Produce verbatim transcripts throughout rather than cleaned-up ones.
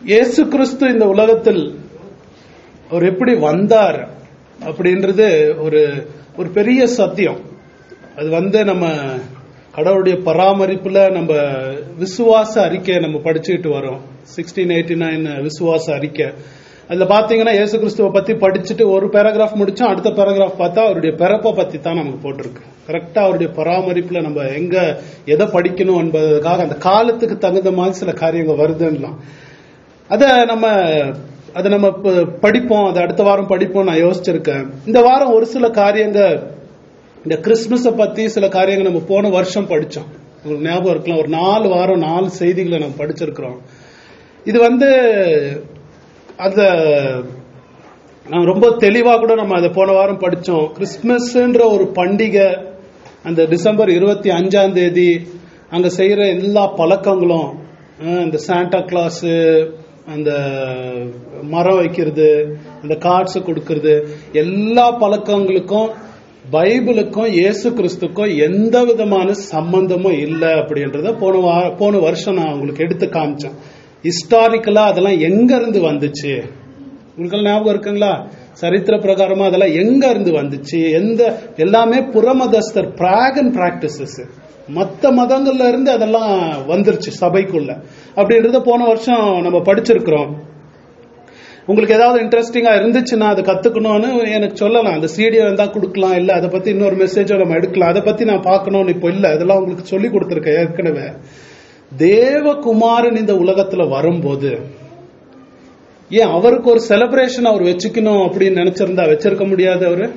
இயேசு கிறிஸ்து இந்த உலகத்தில் அவர் எப்படி வந்தார் அப்படின்றது ஒரு ஒரு பெரிய சத்தியம். அது வந்து நம்ம கடவுளுடைய பராமரிப்புல நம்ம விசுவாச அறிக்கை நம்ம படிச்சுட்டு வரோம். சிக்ஸ்டீன் எயிட்டி நைன் விசுவாச அறிக்கை. அதுல பாத்தீங்கன்னா இயேசு கிறிஸ்துவை பத்தி படிச்சுட்டு ஒரு பேராகிராஃப் முடிச்சோம், அடுத்த பேராகிராஃப் பார்த்தா அவருடைய பிறப்பை பத்தி தான் நமக்கு போட்டிருக்கு. கரெக்டா அவருடைய பராமரிப்புல நம்ம எங்க எதை படிக்கணும் என்பதற்காக அந்த காலத்துக்கு தகுந்த மாதிரி சில காரியங்கள் வருதுன்னலாம். அத நம்ம அதை நம்ம படிப்போம், அதை அடுத்த வாரம் படிப்போம் நான் யோசிச்சிருக்கேன். இந்த வாரம் ஒரு சில காரியங்கள், இந்த கிறிஸ்துமஸை பத்தி சில காரியங்கள் நம்ம போன வருஷம் படிச்சோம். உங்களுக்கு ஞாபகம் இருக்கலாம், ஒரு நாலு வாரம் நாலு செய்திகளை நம்ம படிச்சிருக்கிறோம். இது வந்து அத நான் ரொம்ப தெளிவா கூட நம்ம அதை போன வாரம் படிச்சோம். கிறிஸ்துமஸ்ன்ற ஒரு பண்டிகை, அந்த டிசம்பர் இருபத்தி அஞ்சாம் தேதி அங்க செய்யற எல்லா பழக்கங்களும், அந்த சாண்டா கிளாஸ், அந்த மரம் வைக்கிறது, அந்த கார்ட்ஸ் கொடுக்கறது, எல்லா பழக்கங்களுக்கும் பைபிளுக்கும் இயேசு கிறிஸ்துக்கும் எந்த விதமான சம்பந்தமும் இல்லை அப்படின்றத போன போன வருஷம் நான் உங்களுக்கு எடுத்து காமிச்சேன். ஹிஸ்டாரிக்கலா அதெல்லாம் எங்க இருந்து வந்துச்சு உங்களுக்கு ஞாபகம் இருக்குங்களா? சரித்திர பிரகாரமா அதெல்லாம் எங்க இருந்து வந்துச்சு? எந்த எல்லாமே புறமதஸ்தர் பிராகன் பிராக்டிசஸ், மற்ற மதங்கள்ல இருந்து அதெல்லாம் வந்துருச்சு சபைக்குள்ள அப்படின்றத போன வருஷம் நம்ம படிச்சிருக்கிறோம். உங்களுக்கு ஏதாவது இன்ட்ரெஸ்டிங்கா இருந்துச்சுன்னா அதை கத்துக்கணும்னு எனக்கு சொல்லலாம். அந்த சீடியை வந்தா கொடுக்கலாம், இல்ல அதை பத்தி இன்னொரு மெசேஜோ நம்ம எடுக்கலாம். அதை பத்தி நான் பார்க்கணும்னு இப்போ இல்ல, அதெல்லாம் உங்களுக்கு சொல்லி கொடுத்துருக்கேன் ஏற்கனவே. தேவகுமாரன் இந்த உலகத்துல வரும்போது ஏன் அவருக்கு ஒரு செலிப்ரேஷன் அவர் வச்சுக்கணும் அப்படின்னு நினைச்சிருந்தா வச்சிருக்க முடியாது? அவரு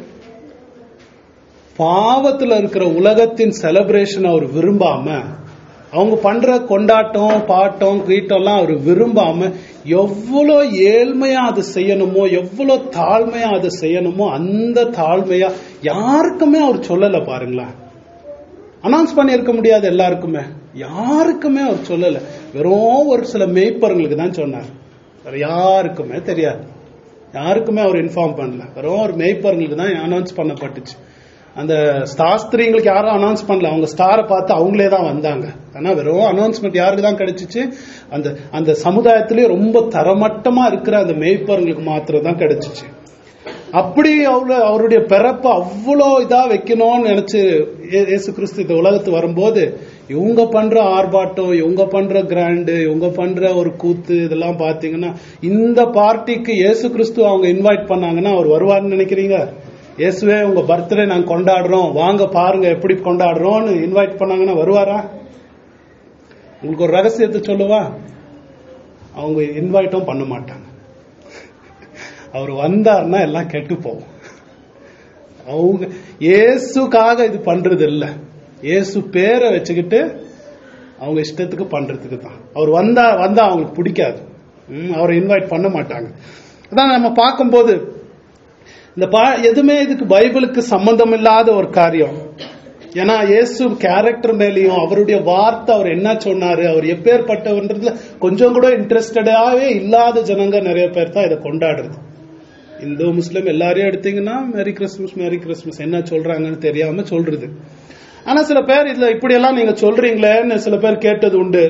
பாவத்துல இருக்கிற உலகத்தின் செலிப்ரேஷன் அவர் விரும்பாம, அவங்க பண்ற கொண்டாட்டம் பாட்டம் கீட்டம் எல்லாம் அவர் விரும்பாம எவ்வளவு ஏழ்மையா அதை செய்யணுமோ, எவ்வளவு தாழ்மையா அதை செய்யணுமோ அந்த தாழ்மையா யாருக்குமே அவர் சொல்லல. பாருங்களேன், அனௌன்ஸ் பண்ணி இருக்க முடியாது எல்லாருக்குமே, யாருக்குமே அவர் சொல்லல. வெறும் ஒரு சில மேய்ப்பர்களுக்கு தான் சொன்னார், யாருக்குமே தெரியாது, யாருக்குமே அவர் இன்ஃபார்ம் பண்ணல. வெறும் ஒரு மேய்ப்பர்களுக்கு தான் அனௌன்ஸ் பண்ணப்பட்டுச்சு. அந்த சாஸ்திரிங்களுக்கு யாரும் அனௌன்ஸ் பண்ணல, அவங்க ஸ்டாரை பார்த்து அவங்களே தான் வந்தாங்க. ஆனா வெறும் அனௌன்ஸ்மெண்ட் யாருக்கு தான் கிடைச்சிச்சு? அந்த அந்த சமுதாயத்திலேயே ரொம்ப தரமட்டமா இருக்கிற அந்த மேய்ப்பர்களுக்கு மாத்திரம் தான் கிடைச்சிச்சு. அப்படி அவ்வளவு அவருடைய பிறப்பை அவ்வளோ இதா வைக்கணும்னு நினைச்சு இயேசு கிறிஸ்து இந்த உலகத்து வரும்போது இவங்க பண்ற ஆர்ப்பாட்டம், இவங்க பண்ற கிராண்டு, இவங்க பண்ற ஒரு கூத்து, இதெல்லாம் பாத்தீங்கன்னா இந்த பார்ட்டிக்கு இயேசு கிறிஸ்து அவங்க இன்வைட் பண்ணாங்கன்னா அவர் வருவார்னு நினைக்கிறீங்க? இயேசுவே உங்க பர்த்டே நாங்க கொண்டாடுறோம், வாங்க பாருங்க எப்படி கொண்டாடுறோம்னு இன்வைட் பண்ணாங்கன்னா வருவாரா? உங்களுக்கு ஒரு ரகசியத்தை சொல்லுவா, அவங்க இன்வைட்டும் பண்ண மாட்டாங்க. அவர் வந்தார்னா எல்லாம் கெட்டு போகும். அவங்க இயேசுக்காக இது பண்றது இல்ல, இயேசு பேரை வச்சுக்கிட்டு அவங்க இஷ்டத்துக்கு பண்றதுக்கு தான். அவர் வந்தா வந்தா அவங்களுக்கு பிடிக்காது, அவரை இன்வைட் பண்ண மாட்டாங்க. அதான் நம்ம பார்க்கும்போது இந்த எதுவுமே இதுக்கு பைபிளுக்கு சம்பந்தம் இல்லாத ஒரு காரியம். ஏன்னா இயேசு கேரக்டர் மேலேயும் அவருடைய வார்த்தை, அவர் என்ன சொன்னாரு, அவர் எப்பேற்பட்டவன்றதுல கொஞ்சம் கூட இன்ட்ரெஸ்டடாவே இல்லாத ஜனங்க நிறைய பேர் தான் இதை கொண்டாடுறது. இந்து முஸ்லிம் எல்லாரையும் எடுத்தீங்கன்னா மேரி கிறிஸ்துமஸ் மேரி கிறிஸ்துமஸ் என்ன சொல்றாங்கன்னு தெரியாம சொல்றது. ஆனா சில பேர் இதுல இப்படி எல்லாம் நீங்க சொல்றீங்களேன்னு சில பேர் கேட்டது உண்டு.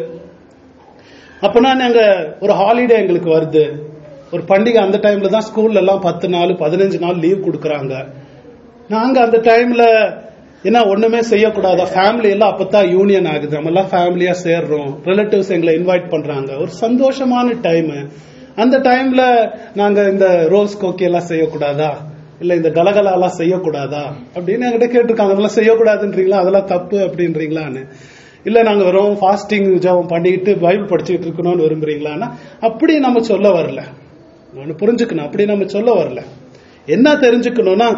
அப்பனா நாங்க ஒரு ஹாலிடே எங்களுக்கு வருது, ஒரு பண்டிகை, அந்த டைம்ல தான் ஸ்கூல்ல எல்லாம் பத்து நாள் பதினஞ்சு நாள் லீவ் கொடுக்கறாங்க. நாங்க அந்த டைம்ல என்ன ஒண்ணுமே செய்யக்கூடாதா? ஃபேமிலி எல்லாம் அப்பதான் யூனியன் ஆகுது, நம்ம எல்லாம் ஃபேமிலியா சேர்றோம், ரிலேட்டிவ்ஸ் எங்களை இன்வைட் பண்றாங்க, ஒரு சந்தோஷமான டைம். அந்த டைம்ல நாங்க இந்த ரோஸ் கோக்கி எல்லாம் செய்யக்கூடாதா, இல்ல இந்த கலகலா எல்லாம் செய்யக்கூடாதா அப்படின்னு என்கிட்ட கேட்டிருக்காங்க. அதெல்லாம் செய்யக்கூடாதுன்றீங்களா, அதெல்லாம் தப்பு அப்படின்றீங்களான்னு. இல்ல நாங்க வெறும் ஃபாஸ்டிங் ஜபம் பண்ணிட்டு பைபிள் படிச்சுட்டு இருக்கணும்னு விரும்புறீங்களான்னா அப்படி நம்ம சொல்ல வரல. ஒன்னு புரிஞ்சுக்கணும், அப்படி நம்ம சொல்ல வரல. என்ன தெரிஞ்சுக்கணும்னா,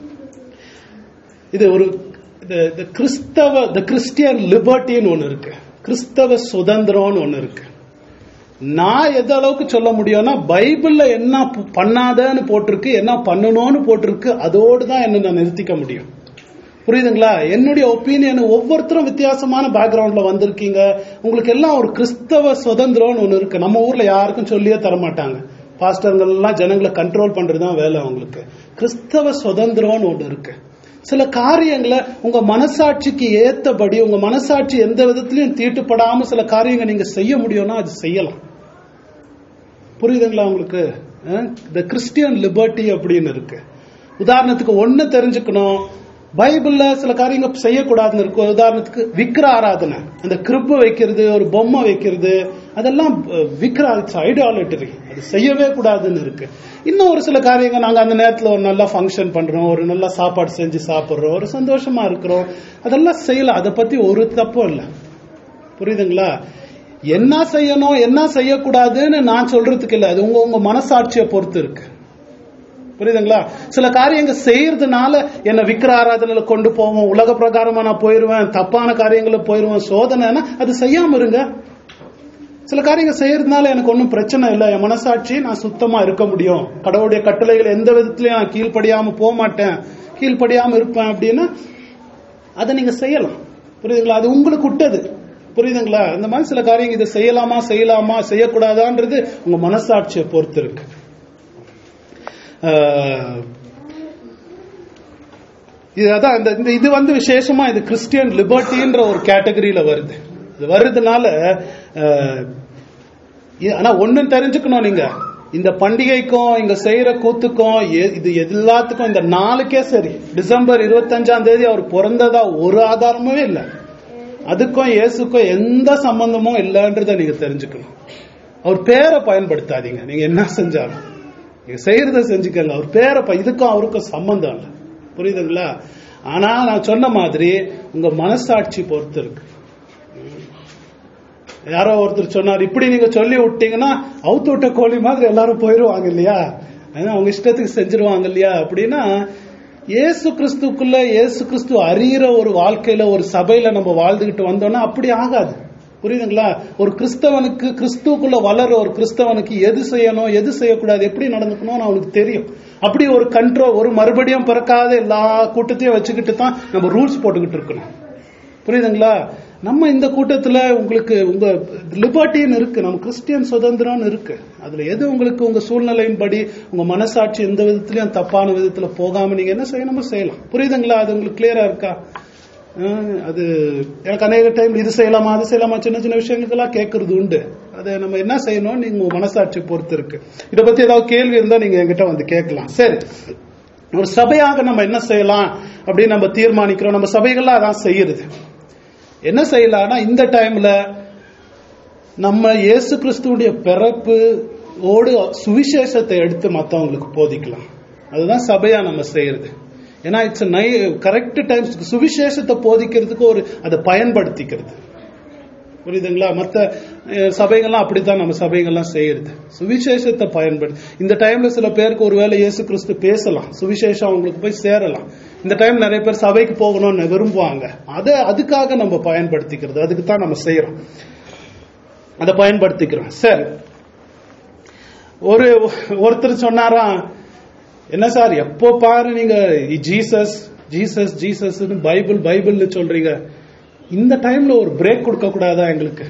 இது ஒரு கிறிஸ்தவ கிறிஸ்டியன் லிபர்ட்டின்னு ஒண்ணு இருக்கு, கிறிஸ்தவ சுதந்திரம்னு ஒண்ணு இருக்கு. நான் எந்த அளவுக்கு சொல்ல முடியும்னா பைபிள்ல என்ன பண்ணாதன்னு போட்டிருக்கு, என்ன பண்ணணும்னு போட்டிருக்கு, அதோடு தான் என்ன நான் நிறுத்திக்க முடியும். புரியுதுங்களா? என்னுடைய ஒப்பீனியன், ஒவ்வொருத்தரும் வித்தியாசமான பேக்ரவுண்ட்ல வந்திருக்கீங்க, உங்களுக்கு எல்லாம் ஒரு கிறிஸ்தவ சுதந்திரம்னு ஒண்ணு இருக்கு. நம்ம ஊர்ல யாருக்கும் சொல்லியே தர மாட்டாங்க, பாஸ்டர்கள் எல்லாம் ஜனங்களை கண்ட்ரோல் பண்றதுதான் வேலை அவங்களுக்கு. கிறிஸ்தவ சுதந்திரம்னு ஒண்ணு இருக்கு. சில காரியங்களை உங்க மனசாட்சிக்கு ஏத்தபடி, உங்க மனசாட்சி எந்த விதத்திலையும் தீட்டுப்படாம சில காரியங்களை நீங்க செய்ய முடியும்னா அது செய்யலாம். புரியுதுங்களா உங்களுக்கு? த கிறிஸ்டியன் லிபர்ட்டி அப்படின்னு இருக்கு. உதாரணத்துக்கு ஒண்ணு தெரிஞ்சுக்கணும், பைபிள்ல சில காரியங்கள் செய்யக்கூடாதுன்னு இருக்கும். உதாரணத்துக்கு விக்கிர ஆராதனை, அந்த கிருப்பு வைக்கிறது, ஒரு பொம்மை வைக்கிறது, அதெல்லாம் விக்கிர ஐடியாலிட்டரி, அது செய்யவே கூடாதுன்னு இருக்கு. இன்னும் ஒரு சில காரியங்கள், நாங்க அந்த நேரத்துல ஒரு நல்ல ஃபங்க்ஷன் பண்றோம், ஒரு நல்ல சாப்பாடு செஞ்சு சாப்பிடுறோம், ஒரு சந்தோஷமா இருக்கிறோம், அதெல்லாம் செய்யலாம். அதை பத்தி ஒரு தப்பும் இல்லை. புரியுதுங்களா? என்ன செய்யணும் என்ன செய்யக்கூடாதுன்னு நான் சொல்றதுக்கு இல்லை, அது உங்க உங்க மனசாட்சியை பொறுத்து இருக்கு. புரியுதுங்களா? சில காரியங்கள் செய்யறதுனால என்ன விக்கிர ஆராதனையில கொண்டு போவோம், உலக பிரகாரமா நான் போயிருவேன், தப்பான காரியங்கள போயிருவேன், சோதனைனா அது செய்யாம இருங்க. சில காரியங்கள் செய்யறதுனால எனக்கு ஒன்றும் பிரச்சனை இல்லை, என் மனசாட்சி நான் சுத்தமா இருக்க முடியும், கடவுளுடைய கட்டளைகள் எந்த விதத்திலயும் நான் கீழ்ப்படியாம போக மாட்டேன், கீழ்ப்படியாம இருப்பேன் அப்படின்னா அதை நீங்க செய்யலாம். புரியுதுங்களா? அது உங்களுக்கு விட்டது. புரியுதுங்களா? இந்த மாதிரி சில காரியங்கள் இதை செய்யலாமா செய்யலாமா செய்யக்கூடாதான்றது உங்க மனசாட்சியை பொறுத்து இருக்கு. இது வந்து விசேஷமா இது கிறிஸ்டியன் லிபர்ட்டின்ற ஒரு கேட்டகரியில வருது. இது வருதுனால ஆனா ஒன்னு தெரிஞ்சுக்கணும், நீங்க இந்த பண்டிகைக்கும் இங்க செய்யற கூத்துக்கும் இது எல்லாத்துக்கும் இந்த நாளுக்கே சரி, டிசம்பர் இருபத்தி அஞ்சாம் தேதி அவர் பிறந்ததா ஒரு ஆதாரமுமே இல்லை. அதுக்கும் இயேசுக்கும் எந்த சம்பந்தமும் இல்லைன்றத நீங்க தெரிஞ்சுக்கணும். அவர் பேரை பயன்படுத்தாதீங்க, நீங்க என்ன செஞ்சாலும் நீங்க செய்யறத செஞ்சுக்கங்க, அவர் பேரை இதுக்கும் அவருக்கும் சம்பந்தம் இல்லை. புரியுதுங்களா? ஆனா நான் சொன்ன மாதிரி உங்க மனசாட்சி பொறுத்து இருக்கு. யாரோ ஒருத்தர் சொன்னார், இப்படி நீங்க சொல்லி விட்டீங்கன்னா அவுத்து விட்ட கோழி மாதிரி எல்லாரும் போயிருவாங்க இல்லையா, அவங்க இஷ்டத்துக்கு செஞ்சிருவாங்க இல்லையா அப்படின்னா, இயேசு கிறிஸ்துக்குள்ள இயேசு கிறிஸ்து அறிகிற ஒரு வாழ்க்கையில ஒரு சபையில நம்ம வாழ்ந்துகிட்டு வந்தோம்னா அப்படி ஆகாது. புரியுதுங்களா? ஒரு கிறிஸ்தவனுக்கு, கிறிஸ்துக்குள்ள வளர ஒரு கிறிஸ்தவனுக்கு எது செய்யணும் எது செய்யக்கூடாது எப்படி நடந்துக்கணும்னு அவனுக்கு தெரியும். அப்படி ஒரு கண்ட்ரோல், ஒரு மறுபடியும் பிறக்காத எல்லா கூட்டத்தையும் வச்சுக்கிட்டு தான் நம்ம ரூல்ஸ் போட்டுக்கிட்டு இருக்கணும். புரியுதுங்களா? நம்ம இந்த கூட்டத்துல உங்களுக்கு உங்க லிபர்ட்டின்னு இருக்கு, நம்ம கிறிஸ்டியன் சுதந்திரம்னு இருக்கு. அதுல எது உங்களுக்கு உங்க சூழ்நிலையின்படி உங்க மனசாட்சி எந்த விதத்திலயும் தப்பான விதத்துல போகாம நீங்க என்ன செய்யணுமோ செய்யலாம். புரியுதுங்களா? அது உங்களுக்கு கிளியரா இருக்கா? அது எனக்கு அநேக டைம் இது செய்யலாமா அது செய்யலாமா சின்ன சின்ன விஷயங்களுக்கெல்லாம் கேட்கறது உண்டு. அதை நம்ம என்ன செய்யணும் நீங்க உங்க மனசாட்சி பொறுத்து இருக்கு. இதை பத்தி ஏதாவது கேள்வி இருந்தா நீங்க என்கிட்ட வந்து கேட்கலாம். சரி, ஒரு சபையாக நம்ம என்ன செய்யலாம் அப்படின்னு நம்ம தீர்மானிக்கிறோம். நம்ம சபைகள்லாம் அதான் செய்யறது. என்ன செய்யலாம்னா, இந்த டைம்ல நம்ம இயேசு கிறிஸ்துவுடைய பிறப்பு ஓடு சுவிசேஷத்தை எடுத்து மற்றவங்களுக்கு போதிக்கலாம். அதுதான் சபையா நம்ம செய்யறது. ஏன்னா இட்ஸ் நை கரெக்ட் டைம் சுவிசேஷத்தை போதிக்கிறதுக்கு ஒரு அதை பயன்படுத்திக்கிறது. புரியுதுங்களா? மற்ற சபைகள்லாம் அப்படித்தான் நம்ம சபைகள்லாம் செய்யறது, சுவிசேஷத்தை பயன்படுத்தி. இந்த டைம்ல சில பேருக்கு ஒருவேளை இயேசு கிறிஸ்து பேசலாம், சுவிசேஷம் அவங்களுக்கு போய் சேரலாம். இந்த டைம் நிறைய பேர் சபைக்கு போகணும்னு விரும்புவாங்க, அதை அதுக்காக நம்ம பயன்படுத்திக்கிறது, அதுக்கு தான் நம்ம செய்யறோம், அதை பயன்படுத்திக்கிறோம். சரி, ஒரு ஒருத்தர் சொன்னாராம், என்ன சார் எப்போ பாரு நீங்க Jesus Jesus Jesus Bible Bible சொல்றீங்க, இந்த டைம்ல ஒரு பிரேக் கொடுக்க கூடாதா எங்களுக்கு?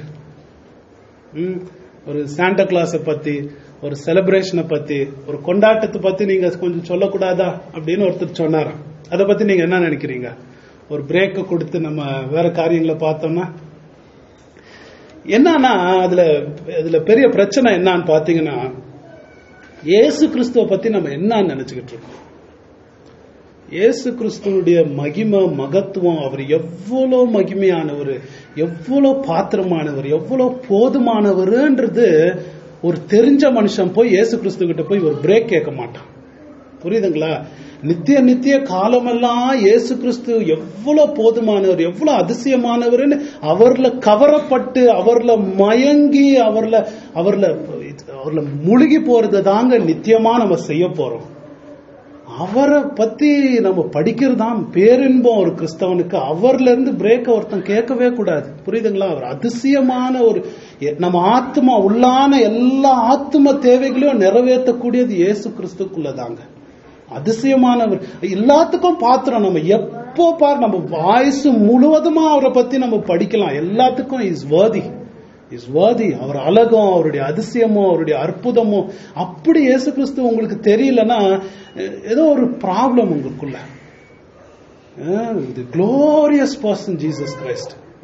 ஒரு சாண்டா கிளாஸை பத்தி, ஒரு செலிப்ரேஷனை பத்தி, ஒரு கொண்டாட்டத்தை பத்தி நீங்க கொஞ்சம் சொல்லக்கூடாதா அப்படின்னு ஒருத்தர் சொன்னாராம். அதை பத்தி நீங்க என்ன நினைக்கிறீங்க? ஒரு பிரேக் கொடுத்து நம்ம வேற காரியங்களை பார்த்தோம்னா என்னன்னா, அதுல அதுல பெரிய பிரச்சனை என்னன்னு பாத்தீங்கன்னா, இயேசு கிறிஸ்துவ பத்தி நம்ம என்ன நினைச்சுக்கிட்டு இருக்கோம்? இயேசு கிறிஸ்துவனுடைய மகிமை மகத்துவம், அவர் எவ்வளவு மகிமையானவர், எவ்வளவு பாத்திரமானவர், எவ்வளவு போதுமானவர்ன்றது ஒரு தெரிஞ்ச மனுஷன் போய் இயேசு கிறிஸ்து கிட்ட போய் ஒரு பிரேக் கேட்க மாட்டான். புரியுதுங்களா? நித்திய நித்திய காலமெல்லாம் இயேசு கிறிஸ்து எவ்வளவு போதுமானவர், எவ்வளவு அதிசயமானவர்னு அவர்ல கவரப்பட்டு, அவர்ல மயங்கி, அவர்ல அவர்ல அவர்ல முழுகி போறது தாங்க நித்தியமா நம்ம செய்ய போறோம். அவரை பத்தி நம்ம படிக்கிறதாம் பேரின்பம் ஒரு கிறிஸ்தவனுக்கு. அவர்ல இருந்து பிரேக் ஒருத்தன் கேட்கவே கூடாது. புரியுதுங்களா? அவர் அதிசயமான ஒரு, நம்ம ஆத்மா உள்ளான எல்லா ஆத்ம தேவைகளையும் நிறைவேற்றக்கூடியது இயேசு கிறிஸ்துக்குள்ளதாங்க. அதிசயமானவர், எல்லாத்துக்கும் பாத்திரம். நம்ம எப்போ பார் நம்ம வாய்ஸ் முழுவதுமா அவரை பத்தி நம்ம படிக்கலாம். எல்லாத்துக்கும் இஸ் வர்தி, இஸ் வர்தி. அவர் அழகும், அவருடைய அதிசயமும், அவருடைய அற்புதமும். அப்படி இயேசு கிறிஸ்து உங்களுக்கு தெரியலன்னா ஏதோ ஒரு ப்ராப்ளம் உங்களுக்குள்ள. The glorious person Jesus Christ,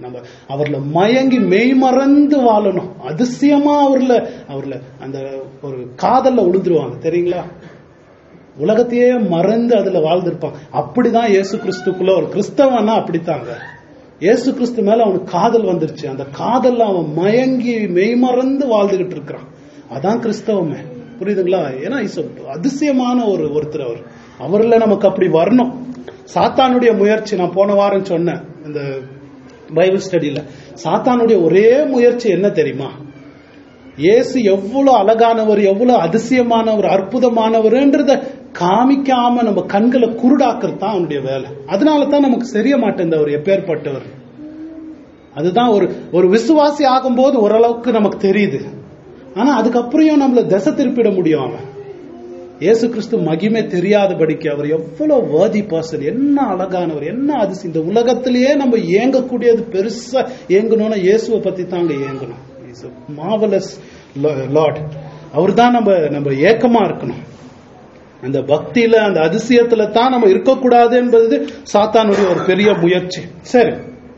நம்ம அவர்ல மயங்கி மெய்மறந்து வாழணும். அதிசயமா அவர்ல அவர்ல அந்த ஒரு காதல்ல உளுந்துருவாங்க தெரியுங்களா. உலகத்தையே மறந்து அதுல வாழ்ந்திருப்பாங்க. அப்படிதான் இயேசு கிறிஸ்துக்குள்ள ஒரு கிறிஸ்தவனா அப்படித்தாங்க. இயேசு கிறிஸ்து மேல அவனுக்கு காதல் வந்துருச்சு. அந்த காதல்ல அவன் மயங்கி மெய்மறந்து வாழ்ந்துகிட்டு இருக்கிறான். அதான் கிறிஸ்தவமே. புரியுதுங்களா? ஏன்னா அதிசயமான ஒரு ஒருத்தர் அவர். அவர்ல நமக்கு அப்படி வரணும். சாத்தானுடைய முயற்சி, நான் போன வாரம் சொன்னேன் இந்த பைபிள் ஸ்டடியில, சாத்தானுடைய ஒரே முயற்சி என்ன தெரியுமா? இயேசு எவ்வளவு அழகானவர், எவ்வளவு அதிசயமானவர், அற்புதமானவர்ன்றத காமிக்காம நம்ம கண்களை குருடாக்குறது தான் அவனுடைய வேலை. அதனால தான் நமக்கு தெரிய மாட்டேன் அவர் எப்பேற்பட்டவர். அதுதான் ஒரு ஒரு விசுவாசி ஆகும்போது ஓரளவுக்கு நமக்கு தெரியுது. ஆனா அதுக்கப்புறம் நம்மள திசை திருப்பிட முடியும். அவன் இயேசு கிறிஸ்து மகிமை தெரியாதபடிக்கு அவர் எவ்வளவு worthy person, என்ன அழகானவர், என்ன அதிசயம். இந்த உலகத்திலேயே நம்ம ஏங்கக்கூடியது பெருசா ஏங்கணும்னா இயேசுவை பத்தி தாங்க ஏங்கணும். Marvellous Lord. அவர் தான் நம்ம நம்ம ஏக்கமா இருக்கணும். அந்த பக்தியில அந்த அதிசயத்துல தான் நம்ம இருக்கக்கூடாது என்பது சாத்தானுடைய ஒரு பெரிய முயற்சி. சரி,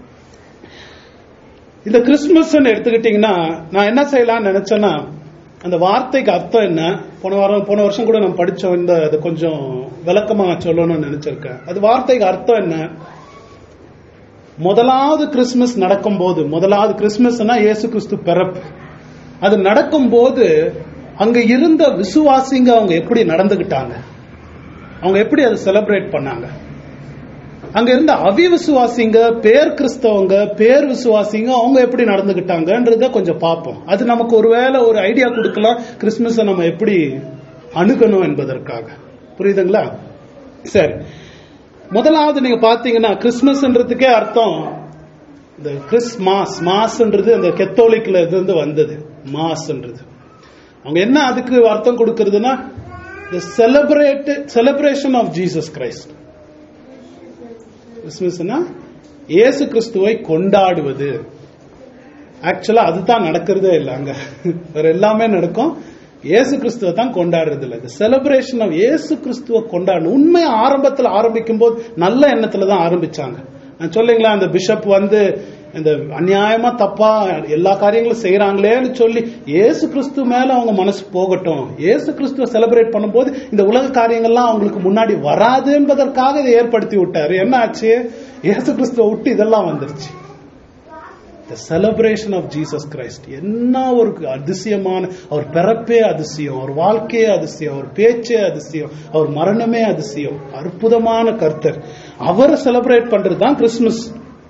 இந்த கிறிஸ்துமஸ் எடுத்துக்கிட்டீங்கன்னா நான் என்ன செய்யலாம்னு நினைச்சேன்னா, அந்த வார்த்தைக்கு அர்த்தம் என்ன, போன வாரம் போன வருஷம் கூட நம்ம படிச்சோம். இந்த அது கொஞ்சம் விளக்கமா சொல்லணும்னு நினைச்சிருக்கேன். அது வார்த்தைக்கு அர்த்தம் என்ன? முதலாவது கிறிஸ்துமஸ் நடக்கும் போது, முதலாவது கிறிஸ்துமஸ்னா இயேசு கிறிஸ்து பிறப்பு, அது நடக்கும் போது அங்க இருந்த விசுவாசிங்க அவங்க எப்படி நடந்துகிட்டாங்க, அவங்க எப்படி அதை செலிப்ரேட் பண்ணாங்க. அங்க இருந்த அவிவிசுவாசிங்க, பேர் கிறிஸ்தவங்க, பேர் விசுவாசிங்க அவங்க எப்படி நடந்துகிட்டாங்கன்றத கொஞ்சம் பார்ப்போம். அது நமக்கு ஒருவேளை ஒரு ஐடியா கொடுக்கலாம் கிறிஸ்துமஸ் நம்ம எப்படி அணுகணும் என்பதற்காக. புரியுதுங்களா? சரி, முதலாவது நீங்க பாத்தீங்கன்னா கிறிஸ்துமஸ்ன்றதுக்கே அர்த்தம் இந்த கிறிஸ்மாஸ். மாஸ்ன்றது அந்த கத்தோலிக்ல இருந்து வந்தது. மாஸ்ன்றது அவங்க என்ன அதுக்கு அர்த்தம் கொடுக்கிறதுனா the celebrate celebration of Jesus Christ. கிறிஸ்துமஸ்னா இயேசு கிறிஸ்துவை கொண்டாடுவது. ஆக்சுவலா அதுதான் நடக்கிறதே இல்லை. அங்க வேற எல்லாமே நடக்கும், இயேசு கிறிஸ்துவ தான் கொண்டாடுறது இல்லை. செலிப்ரேஷன் ஆஃப் இயேசு கிறிஸ்துவ கொண்டாடணும். உண்மையா ஆரம்பத்தில் ஆரம்பிக்கும் போது நல்ல எண்ணத்துல தான் ஆரம்பிச்சாங்க. நான் சொல்லுங்களா, அந்த பிஷப் வந்து இந்த அநியாயமா தப்பா எல்லா காரியங்களும் செய்யறாங்களேன்னு சொல்லி இயேசு கிறிஸ்து மேல அவங்க மனசு போகட்டும், இயேசு கிறிஸ்துவ செலிப்ரேட் பண்ணும்போது இந்த உலக காரியங்கள்லாம் அவங்களுக்கு முன்னாடி வராது என்பதற்காக இதை ஏற்படுத்தி விட்டாரு. என்ன ஆச்சு? இயேசு கிறிஸ்துவ விட்டு இதெல்லாம் வந்துருச்சு. The celebration of Jesus Christ. என்ன ஒரு அதிசயமான, அவர் பிறப்பே அதிசயம், அவர் வாழ்க்கையே அதிசயம், அவர் பேச்சே அதிசயம், அவர் மரணமே அதிசயம். அற்புதமான கர்த்தர், அவரை செலிப்ரேட் பண்றது தான் கிறிஸ்துமஸ்.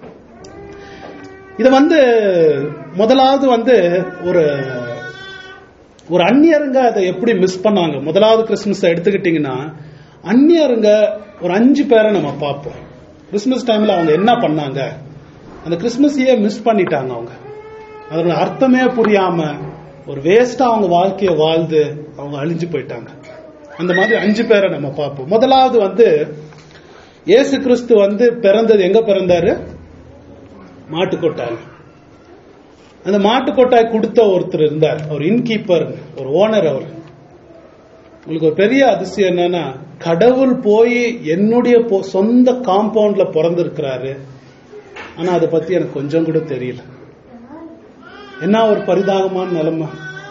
இத வந்து முதலாவது வந்து ஒரு ஒரு அந்நியருங்க அதை எப்படி மிஸ் பண்ணாங்க. முதலாவது கிறிஸ்துமஸ் எடுத்துக்கிட்டீங்கன்னா அந்நியருங்க ஒரு அஞ்சு பேரை நம்ம பார்ப்போம். கிறிஸ்துமஸ் டைம்ல அவங்க என்ன பண்ணாங்க, அந்த கிறிஸ்துமஸையே மிஸ் பண்ணிட்டாங்க. அவங்க அதோட அர்த்தமே புரியாம ஒரு வேஸ்டா அவங்க வாழ்க்கையை வாழ்ந்து அவங்க அழிஞ்சு போயிட்டாங்க. அந்த மாதிரி அஞ்சு பேரை நம்ம பார்ப்போம். முதலாவது வந்து இயேசு கிறிஸ்து வந்து பிறந்தது எங்க பிறந்தாரு? மாட்டுக்கொட்டாய். அந்த மாட்டுக்கொட்டாய் கொடுத்த ஒருத்தர் இருந்தார், ஒரு இன்கீப்பர், ஒரு ஓனர். அவர் உங்களுக்கு ஒரு பெரிய அதிசயம் என்னன்னா, கடவுள் போய் என்னுடைய சொந்த காம்பவுண்ட்ல பிறந்திருக்கிறாரு, ஆனா அதை பத்தி எனக்கு கொஞ்சம் கூட தெரியல. என்ன ஒரு பரிதாபமான நிலைமை.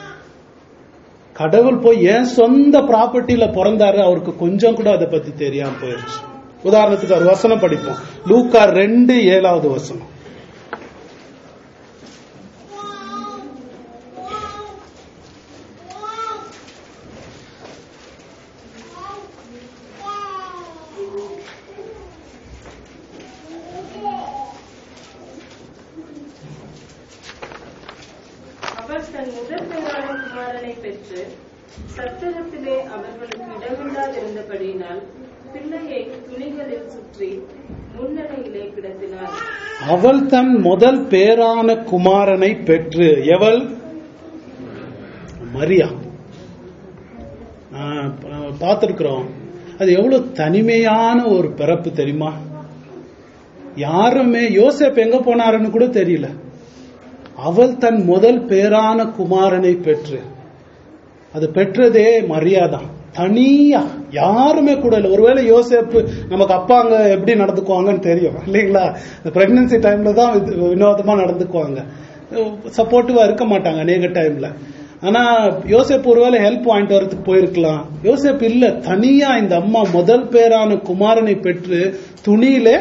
கடவுள் போய் என் சொந்த ப்ராப்பர்ட்டியில பிறந்தாரு, அவருக்கு கொஞ்சம் கூட அதை பத்தி தெரியாம போயிருச்சு. உதாரணத்துக்கு ஒரு வசனம் படிப்போம், லூக்கா ரெண்டு ஏழாவது வசனம். அவர் தன் முதல் பேரான குமாரனை பெற்று சத்திரத்திலே அவர்களுக்கு இடமில்லாதிருந்தபடியினால் பிள்ளையை துணிகளில் சுற்றி முன்னணியிலே கிடத்தினார். அவள் தன் முதல் பேரான குமாரனை பெற்று, எவள்? மரியா. பார்த்திருக்கிறோம். அது எவ்வளவு தனிமையான ஒரு பிறப்பு தெரியுமா? யாருமே, யோசேப் எங்க போனாருன்னு கூட தெரியல. அவள் தன் முதல் பேரான குமாரனை பெற்று, அது பெற்றதே மரியாதான். தனியா யாருமே கூட இல்லை. ஒருவேளை யோசேப்பு நமக்கு அப்பாங்க எப்படி நடந்துக்குவாங்கன்னு தெரியும் இல்லைங்களா? இந்த பிரெக்னன்சி டைம்ல தான் வினோதமா நடந்துக்குவாங்க, சப்போர்ட்டிவா இருக்க மாட்டாங்க அநேக டைம்ல. ஆனா யோசேப்பு ஒருவேளை ஹெல்ப் வாங்கிட்டு வரதுக்கு போயிருக்கலாம். யோசேப்பு இல்ல, தனியா இந்த அம்மா முதல் பேரான குமாரனை பெற்று துணியிலே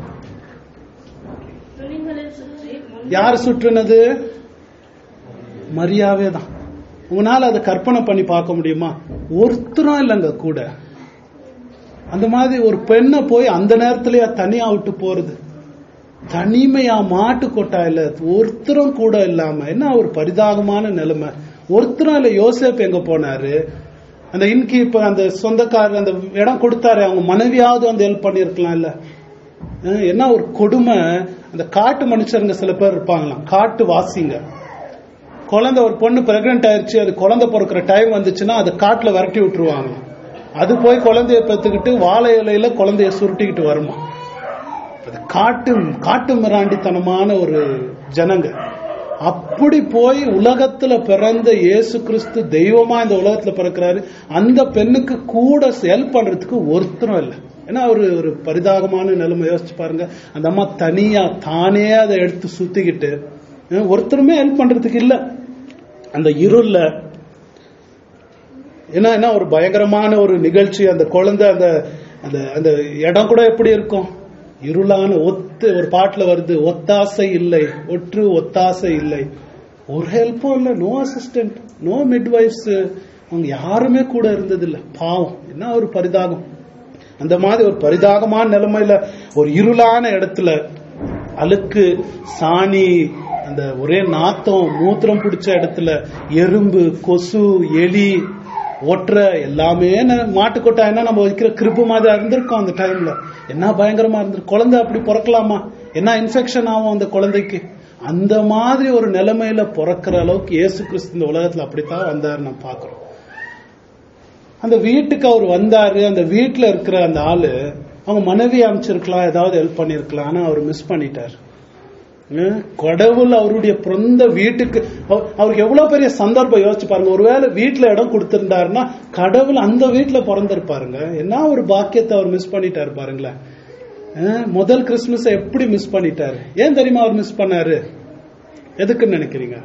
யார் சுற்றுனது? மரியாவே தான். உங்களால அதை கற்பனை பண்ணி பார்க்க முடியுமா? ஒருத்தரும் இல்லைங்க கூட. அந்த மாதிரி ஒரு பெண்ணை போய் அந்த நேரத்திலேயே தனியா விட்டு போறது, தனிமையா மாட்டு கொட்டாயில ஒருத்தரும் கூட இல்லாம, என்ன ஒரு பரிதாபமான நிலைமை. ஒருத்தரும் இல்ல. யோசேப் எங்க போனாரு? அந்த இன்கீப்பர், அந்த சொந்தக்காரர் அந்த இடம் கொடுத்தாரு, அவங்க மனைவியாவது வந்து ஹெல்ப் பண்ணிருக்கலாம் இல்ல? என்ன ஒரு கொடுமை. அந்த காட்டு மனுஷருங்க சில பேர் இருப்பாங்களாம், காட்டு வாசிங்க. குழந்தை, ஒரு பொண்ணு பிரெக்னென்ட் ஆயிடுச்சு, அது குழந்தை பிறக்கிற டைம் வந்துச்சுன்னா அது காட்டுல விரட்டி விட்டுருவாங்க. அது போய் குழந்தைய பெற்றுக்கிட்டு வாழை இலையில குழந்தைய சுருட்டிக்கிட்டு வருமா. அது காட்டு காட்டு மிராண்டித்தனமான ஒரு ஜனங்க. அப்படி போய் உலகத்துல பிறந்த இயேசு கிறிஸ்து தெய்வமா இந்த உலகத்துல பிறக்கிறாரு. அந்த பெண்ணுக்கு கூட ஹெல்ப் பண்றதுக்கு ஒருத்தரும் இல்லை. ஏன்னா ஒரு ஒரு பரிதாபமான நிலைமை. யோசிச்சு பாருங்க, அந்த அம்மா தனியா தானே அதை எடுத்து சுத்திக்கிட்டு, ஒருத்தருமே ஹெல்ப் பண்றதுக்கு இல்ல அந்த இருள்ல. ஏன்னா என்ன ஒரு பயங்கரமான ஒரு நிகழ்ச்சி. அந்த குழந்தை, அந்த அந்த இடம் கூட எப்படி இருக்கும்? இருளான ஒத்து. ஒரு பாட்டுல வருது, ஒத்தாசை இல்லை, ஒற்று ஒத்தாசை இல்லை. ஒரு ஹெல்ப்பும் இல்லை, நோ அசிஸ்டன்ட், நோ மிட்வைஃப்ஸ், அவங்க யாருமே கூட இருந்தது இல்லை. பாவம், என்ன ஒரு பரிதாபம். அந்த மாதிரி ஒரு பரிதாபமான நிலைமையில ஒரு இருளான இடத்துல அழுக்கு, சாணி, அந்த ஒரே நாத்தம், மூத்திரம் பிடிச்ச இடத்துல எறும்பு, கொசு, எலி, ஒற்ற எல்லாமே மாட்டுக்கொட்டாய்னா நம்ம வைக்கிற கிருப்பு மாதிரி இருந்திருக்கும் அந்த டைம்ல. என்ன பயங்கரமா இருந்திருக்கு. குழந்தை அப்படி பிறக்கலாமா? என்ன இன்ஃபெக்ஷன் ஆகும் அந்த குழந்தைக்கு? அந்த மாதிரி ஒரு நிலைமையில பிறக்கிற அளவுக்கு இயேசு கிறிஸ்து இந்த உலகத்துல அப்படித்தான் வந்தாரு நம்ம பாக்குறோம். அந்த வீட்டுக்கு அவர் வந்தாரு. அந்த வீட்டுல இருக்கிற அந்த ஆளு அவங்க மனைவி அமைச்சிருக்கலாம், ஏதாவது ஹெல்ப் பண்ணிருக்கலாம். ஆனா அவர் மிஸ் பண்ணிட்டாரு. கடவுள் அவருடைய பிறந்த வீட்டுக்கு, அவருக்கு எவ்வளவு பெரிய சந்தர்ப்பம் யோசிச்சு பாருங்க. ஒருவேளை வீட்டுல இடம் கொடுத்திருந்தாருன்னா கடவுள் அந்த வீட்டுல பிறந்திருப்பாருங்க. என்ன ஒரு பாக்கியத்தை அவர் மிஸ் பண்ணிட்டாரு பாருங்களேன். முதல் கிறிஸ்துமஸ் எப்படி மிஸ் பண்ணிட்டாரு? ஏன் தெரியுமா அவர் மிஸ் பண்ணாரு? எதுக்குன்னு நினைக்கிறீங்க?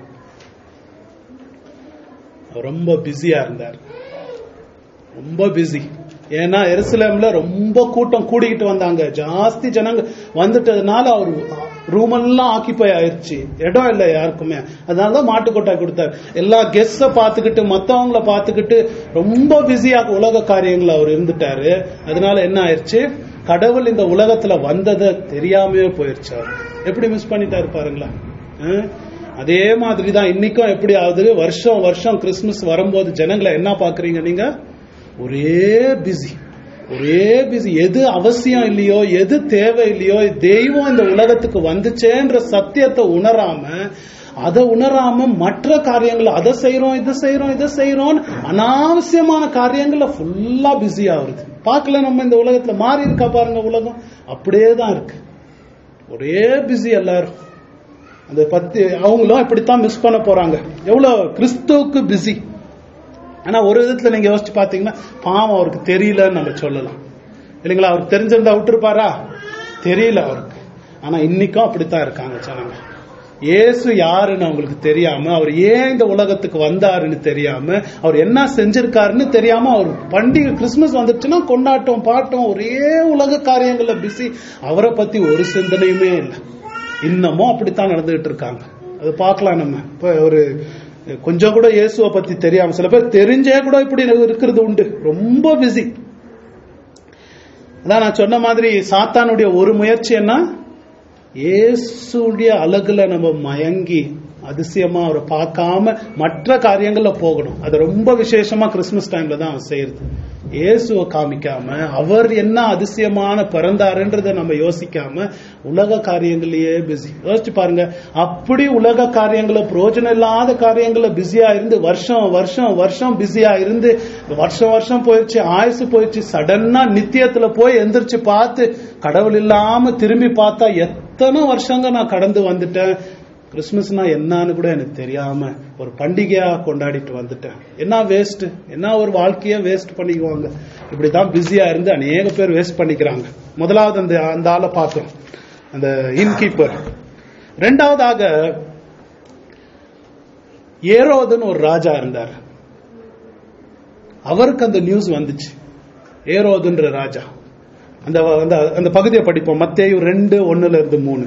ரொம்ப பிஸியா இருந்தார், ரொம்ப பிஸி. ஏன்னா எருசலேம்ல ரொம்ப கூட்டம் கூடிக்கிட்டு வந்தாங்க, ஜாஸ்தி ஜனங்க வந்துட்டதுனால அவர் ரூம் எல்லாம் ஆக்கிபை ஆயிடுச்சு, இடம் இல்லை யாருக்குமே. அதனாலதான் மாட்டுக்கொட்டாய் கொடுத்தாரு. எல்லா கெஸ்ட பாத்துக்கிட்டு மத்தவங்கள பாத்துக்கிட்டு ரொம்ப பிஸியா உலக காரியங்கள் அவர் இருந்துட்டாரு. அதனால என்ன ஆயிடுச்சு, கடவுள் இந்த உலகத்துல வந்ததை தெரியாமே போயிருச்சு. அவர் எப்படி மிஸ் பண்ணிட்டாரு பாருங்களா. அதே மாதிரிதான் இன்னைக்கும் எப்படி ஆகுது, வருஷம் வருஷம் கிறிஸ்துமஸ் வரும்போது ஜனங்களை என்ன பாக்குறீங்க நீங்க? ஒரே பிஸி, ஒரே பிஸி. எது அவசியம் இல்லையோ, எது தேவை இல்லையோ, தெய்வம் இந்த உலகத்துக்கு வந்துச்சேன்ற சத்தியத்தை உணராம, அதை உணராம மற்ற காரியங்கள், அதை செய்யறோம் இதை செய்யறோம் இதை செய்யறோம் அனாவசியமான காரியங்கள்ல ஃபுல்லா பிஸி ஆகுது. பார்க்கல நம்ம இந்த உலகத்துல மாறி இருக்கா பாருங்க. உலகம் அப்படியே தான் இருக்கு, ஒரே பிஸி எல்லாரும். அந்த பத்தி அவங்களும் இப்படித்தான் மிஸ் பண்ண போறாங்க. எவ்வளவு கிறிஸ்துவுக்கு பிஸி. ஆனா ஒரு விதத்துல நீங்க யோசிச்சு பாத்தீங்கன்னா பாவம் அவருக்கு தெரியலன்னு நம்ம சொல்லலாம் இல்லைங்களா? அவருக்கு தெரிஞ்சிருந்தா விட்டுருப்பாரா? தெரியல அவருக்கு. ஆனா இன்னைக்கும் அப்படித்தான் இருக்காங்க ஜனங்க. இயேசு யாருன்னு அவங்களுக்கு தெரியாம, அவர் ஏன் இந்த உலகத்துக்கு வந்தாருன்னு தெரியாம, அவர் என்ன செஞ்சிருக்காருன்னு தெரியாம, அவர் பண்டிகை கிறிஸ்துமஸ் வந்துருச்சுன்னா கொண்டாட்டம் பாட்டம், ஒரே உலக காரியங்கள்ல பிஸி. அவரை பத்தி ஒரு சிந்தனையுமே இல்லை. இன்னமும் அப்படித்தான் நடந்துகிட்டு இருக்காங்க. அது பார்க்கலாம் நம்ம. இப்ப ஒரு கொஞ்சம் கூட இயேசுவை பத்தி தெரியாம, சில பேர் தெரிஞ்சே கூட இப்படி இருக்கிறது உண்டு, ரொம்ப பிஸி. அதான் நான் சொன்ன மாதிரி சாத்தானுடைய ஒரு முயற்சி என்ன, இயேசுடைய அழகுல நம்ம மயங்கி அதிசயமா அவரை பார்க்காம மற்ற காரியங்கள்ல போகணும். அது ரொம்ப விசேஷமா கிறிஸ்துமஸ் டைம்ல தான் அவன் செய்யறது. இயேசுவை காமிக்காம, அவர் என்ன அதிசயமான பிறந்தாருன்றத நம்ம யோசிக்காம உலக காரியங்களையே பிஸி. யோசிச்சு பாருங்க, அப்படி உலக காரியங்களை, பிரயோஜனம் இல்லாத காரியங்களை பிஸியா இருந்து வருஷம் வருஷம் வருஷம் பிஸியா இருந்து வருஷம் வருஷம் போயிடுச்சு, ஆயுசு போயிடுச்சு. சடனா நித்தியத்துல போய் எந்திரிச்சு பார்த்து கடவுள் இல்லாம திரும்பி பார்த்தா எத்தனை வருஷங்க நான் கடந்து வந்துட்டேன், கிறிஸ்துமஸ்னா என்னன்னு கூட எனக்கு தெரியாம ஒரு பண்டிகையா கொண்டாடிட்டு வந்துட்டேன். என்ன வேஸ்ட், என்ன ஒரு வாழ்க்கைய வேஸ்ட் பண்ணிக்குவாங்க. இப்படிதான் பிஸியா இருந்து அநேக பேர் வேஸ்ட் பண்ணிக்கிறாங்க. முதலாவது அந்த அந்த ஆளை பார்க்கிறோம், அந்த இன்கீப்பர். ரெண்டாவதாக ஏரோதுன்னு ஒரு ராஜா இருந்தார். அவருக்கு அந்த நியூஸ் வந்துச்சு, ஏரோதுன்ற ராஜா. அந்த அந்த பகுதியை படிப்போம், மத்தேயு ரெண்டு ஒண்ணுல இருந்து மூணு.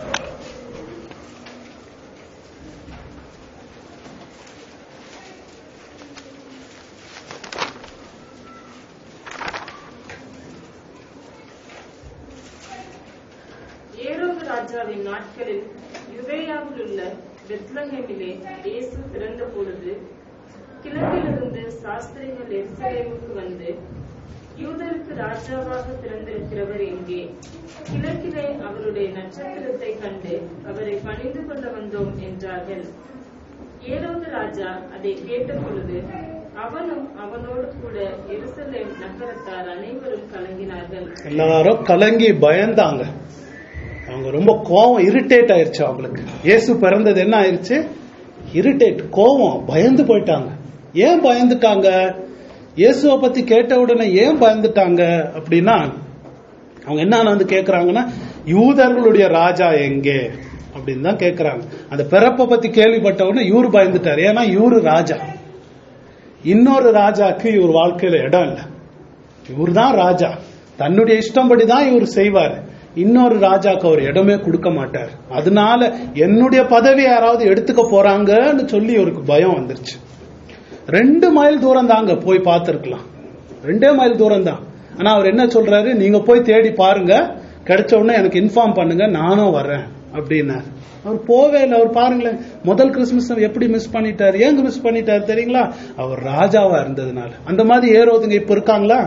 ஏரோது ராஜாவின் நாட்களில் யூதேயாவில் உள்ள பெத்லகேமிலே இயேசு பிறந்த பொழுது கிழக்கிலிருந்து சாஸ்திரிகள் எருசலேமுக்கு வந்து, யூதருக்கு ராஜாவாக பிறந்திருக்கிறவர் எங்கே? கிழக்கிலே அவருடைய நட்சத்திரத்தை கண்டு அவரை பணிந்து கொள்ள வந்தோம் என்றார்கள். ஏரோது ராஜா அதை கேட்ட பொழுது அவனும் அவனோடு கூட எருசலேம் நகரத்தார் அனைவரும் கலங்கினார்கள். எல்லாரும் கலங்கி பயந்தாங்க. அவங்க ரொம்ப கோவம், இரிட்டேட் ஆயிருச்சு அவங்களுக்கு. இயேசு பிறந்தது என்ன ஆயிருச்சு? இரிட்டேட், கோவம், பயந்து போயிட்டாங்க. ஏன் பயந்துட்டாங்க? இயேசுவை பத்தி கேட்ட உடனே ஏன் பயந்துட்டாங்க அப்படின்னா, அவங்க என்ன வந்து கேக்குறாங்கன்னா, யூதர்களுடைய ராஜா எங்கே அப்படின்னு தான் கேக்குறாங்க. அந்த பிறப்பை பத்தி கேள்விப்பட்ட உடனே இவரு பயந்துட்டாரு. ஏன்னா இவரு ராஜா, இன்னொரு ராஜாக்கு இவர் வாழ்க்கையில இடம் இல்லை. இவர் தான் ராஜா, தன்னுடைய இஷ்டம்படிதான் இவர் செய்வார். இன்னொரு ராஜாக்கு அவர் இடமே கொடுக்க மாட்டார். அதனால என்னுடைய பதவி யாராவது எடுத்துக்க போறாங்கன்னு சொல்லி இவருக்கு பயம் வந்துருச்சு. ரெண்டு மைல் தூரம் தாங்க போய் பார்த்திருக்கலாம், ரெண்டே மைல் தூரம் தான். ஆனா அவர் என்ன சொல்றாரு, நீங்க போய் தேடி பாருங்க, கிடைச்ச உடனே எனக்கு இன்ஃபார்ம் பண்ணுங்க, நானும் வர்றேன் அப்படின்னாரு. அவர் போவே இல்லை. அவர் பாருங்களேன், முதல் கிறிஸ்துமஸ் எப்படி மிஸ் பண்ணிட்டாரு. ஏங்க மிஸ் பண்ணிட்டாரு தெரியுங்களா? அவர் ராஜாவா இருந்ததுனால. அந்த மாதிரி ஏரோதுங்க இப்ப இருக்காங்களா?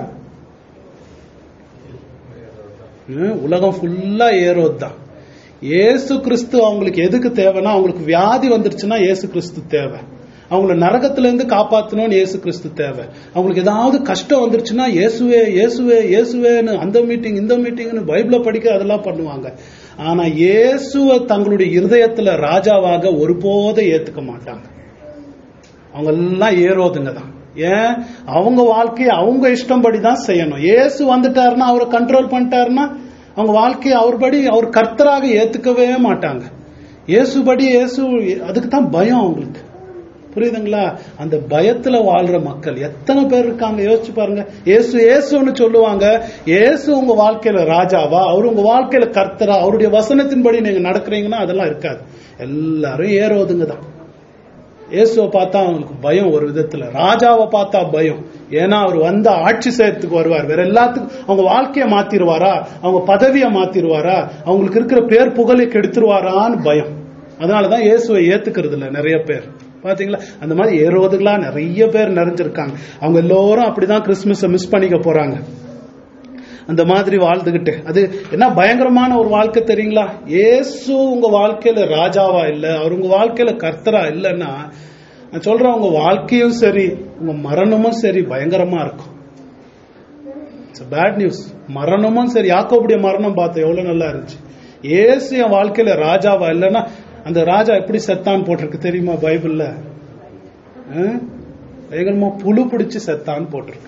உலகம் ஃபுல்லா ஏரோது தான். ஏசு கிறிஸ்து அவங்களுக்கு எதுக்கு தேவைன்னா, அவங்களுக்கு வியாதி வந்துருச்சுன்னா ஏசு கிறிஸ்து தேவை. அவங்கள நரகத்துல இருந்து காப்பாற்றணும்னு ஏசு கிறிஸ்து தேவை. அவங்களுக்கு ஏதாவது கஷ்டம் வந்துருச்சுன்னா இயேசுவே இயேசுவே இயேசுவேன்னு அந்த மீட்டிங் இந்த மீட்டிங்னு பைபிள படிக்க அதெல்லாம் பண்ணுவாங்க. ஆனா இயேசுவை தங்களுடைய இருதயத்துல ராஜாவாக ஒருபோதை ஏத்துக்க மாட்டாங்க. அவங்க எல்லாம் ஏரோதுங்க தான். ஏன்? அவங்க வாழ்க்கையை அவங்க இஷ்டம்படிதான் செய்யணும். இயேசு வந்துட்டாருன்னா, அவரை கண்ட்ரோல் பண்ணிட்டாருன்னா, அவங்க வாழ்க்கையை அவர்படி அவர் கர்த்தராக ஏத்துக்கவே மாட்டாங்க. இயேசுபடி இயேசு, அதுக்கு தான் பயம் அவங்களுக்கு. புரியுதுங்களா? அந்த பயத்துல வாழ்ற மக்கள் எத்தனை பேர் இருக்காங்க யோசிச்சு பாருங்க. இயேசு இயேசுன்னு சொல்லுவாங்க. இயேசு உங்க வாழ்க்கையில ராஜாவா, அவரு உங்க வாழ்க்கையில கர்த்தரா, அவருடைய வசனத்தின்படி நீங்க நடக்கிறீங்கன்னா அதெல்லாம் இருக்காது. எல்லாரும் ஏரோதுங்க தான். இயேசுவை பார்த்தா அவங்களுக்கு பயம், ஒரு விதத்துல ராஜாவை பார்த்தா பயம். ஏன்னா அவர் வந்த ஆட்சி செய்யறதுக்கு வருவார். வேற எல்லாத்துக்கும் அவங்க வாழ்க்கைய மாத்திருவாரா, அவங்க பதவியை மாத்திருவாரா, அவங்களுக்கு இருக்கிற பேர் புகழை கெடுத்துருவாரான்னு பயம். அதனாலதான் இயேசுவை ஏத்துக்கிறது இல்ல நிறைய பேர். பாத்தீங்களா? அந்த மாதிரி ஏரோதுகளா நிறைய பேர் நிறைஞ்சிருக்காங்க. அவங்க எல்லோரும் அப்படிதான் கிறிஸ்துமஸை மிஸ் பண்ணிக்க போறாங்க. அந்த மாதிரி வாழ்ந்துகிட்டு, அது என்ன பயங்கரமான ஒரு வாழ்க்கை தெரியுங்களா? இயேசு உங்க வாழ்க்கையில ராஜாவா இல்ல, அவர் உங்க வாழ்க்கையில கர்த்தரா இல்லைன்னா, நான் சொல்றேன், உங்க வாழ்க்கையும் சரி உங்க மரணமும் சரி பயங்கரமா இருக்கும். Bad news. மரணமும் சரி, யாக்கோபுடைய மரணம் பார்த்தோம், எவ்வளவு நல்லா இருந்துச்சு. இயேசு என் வாழ்க்கையில ராஜாவா இல்லைன்னா, அந்த ராஜா எப்படி செத்தான் போட்டிருக்கு தெரியுமா பைபிள்ல? பயங்கரமா புழு பிடிச்சு செத்தான் போட்டிருக்கு.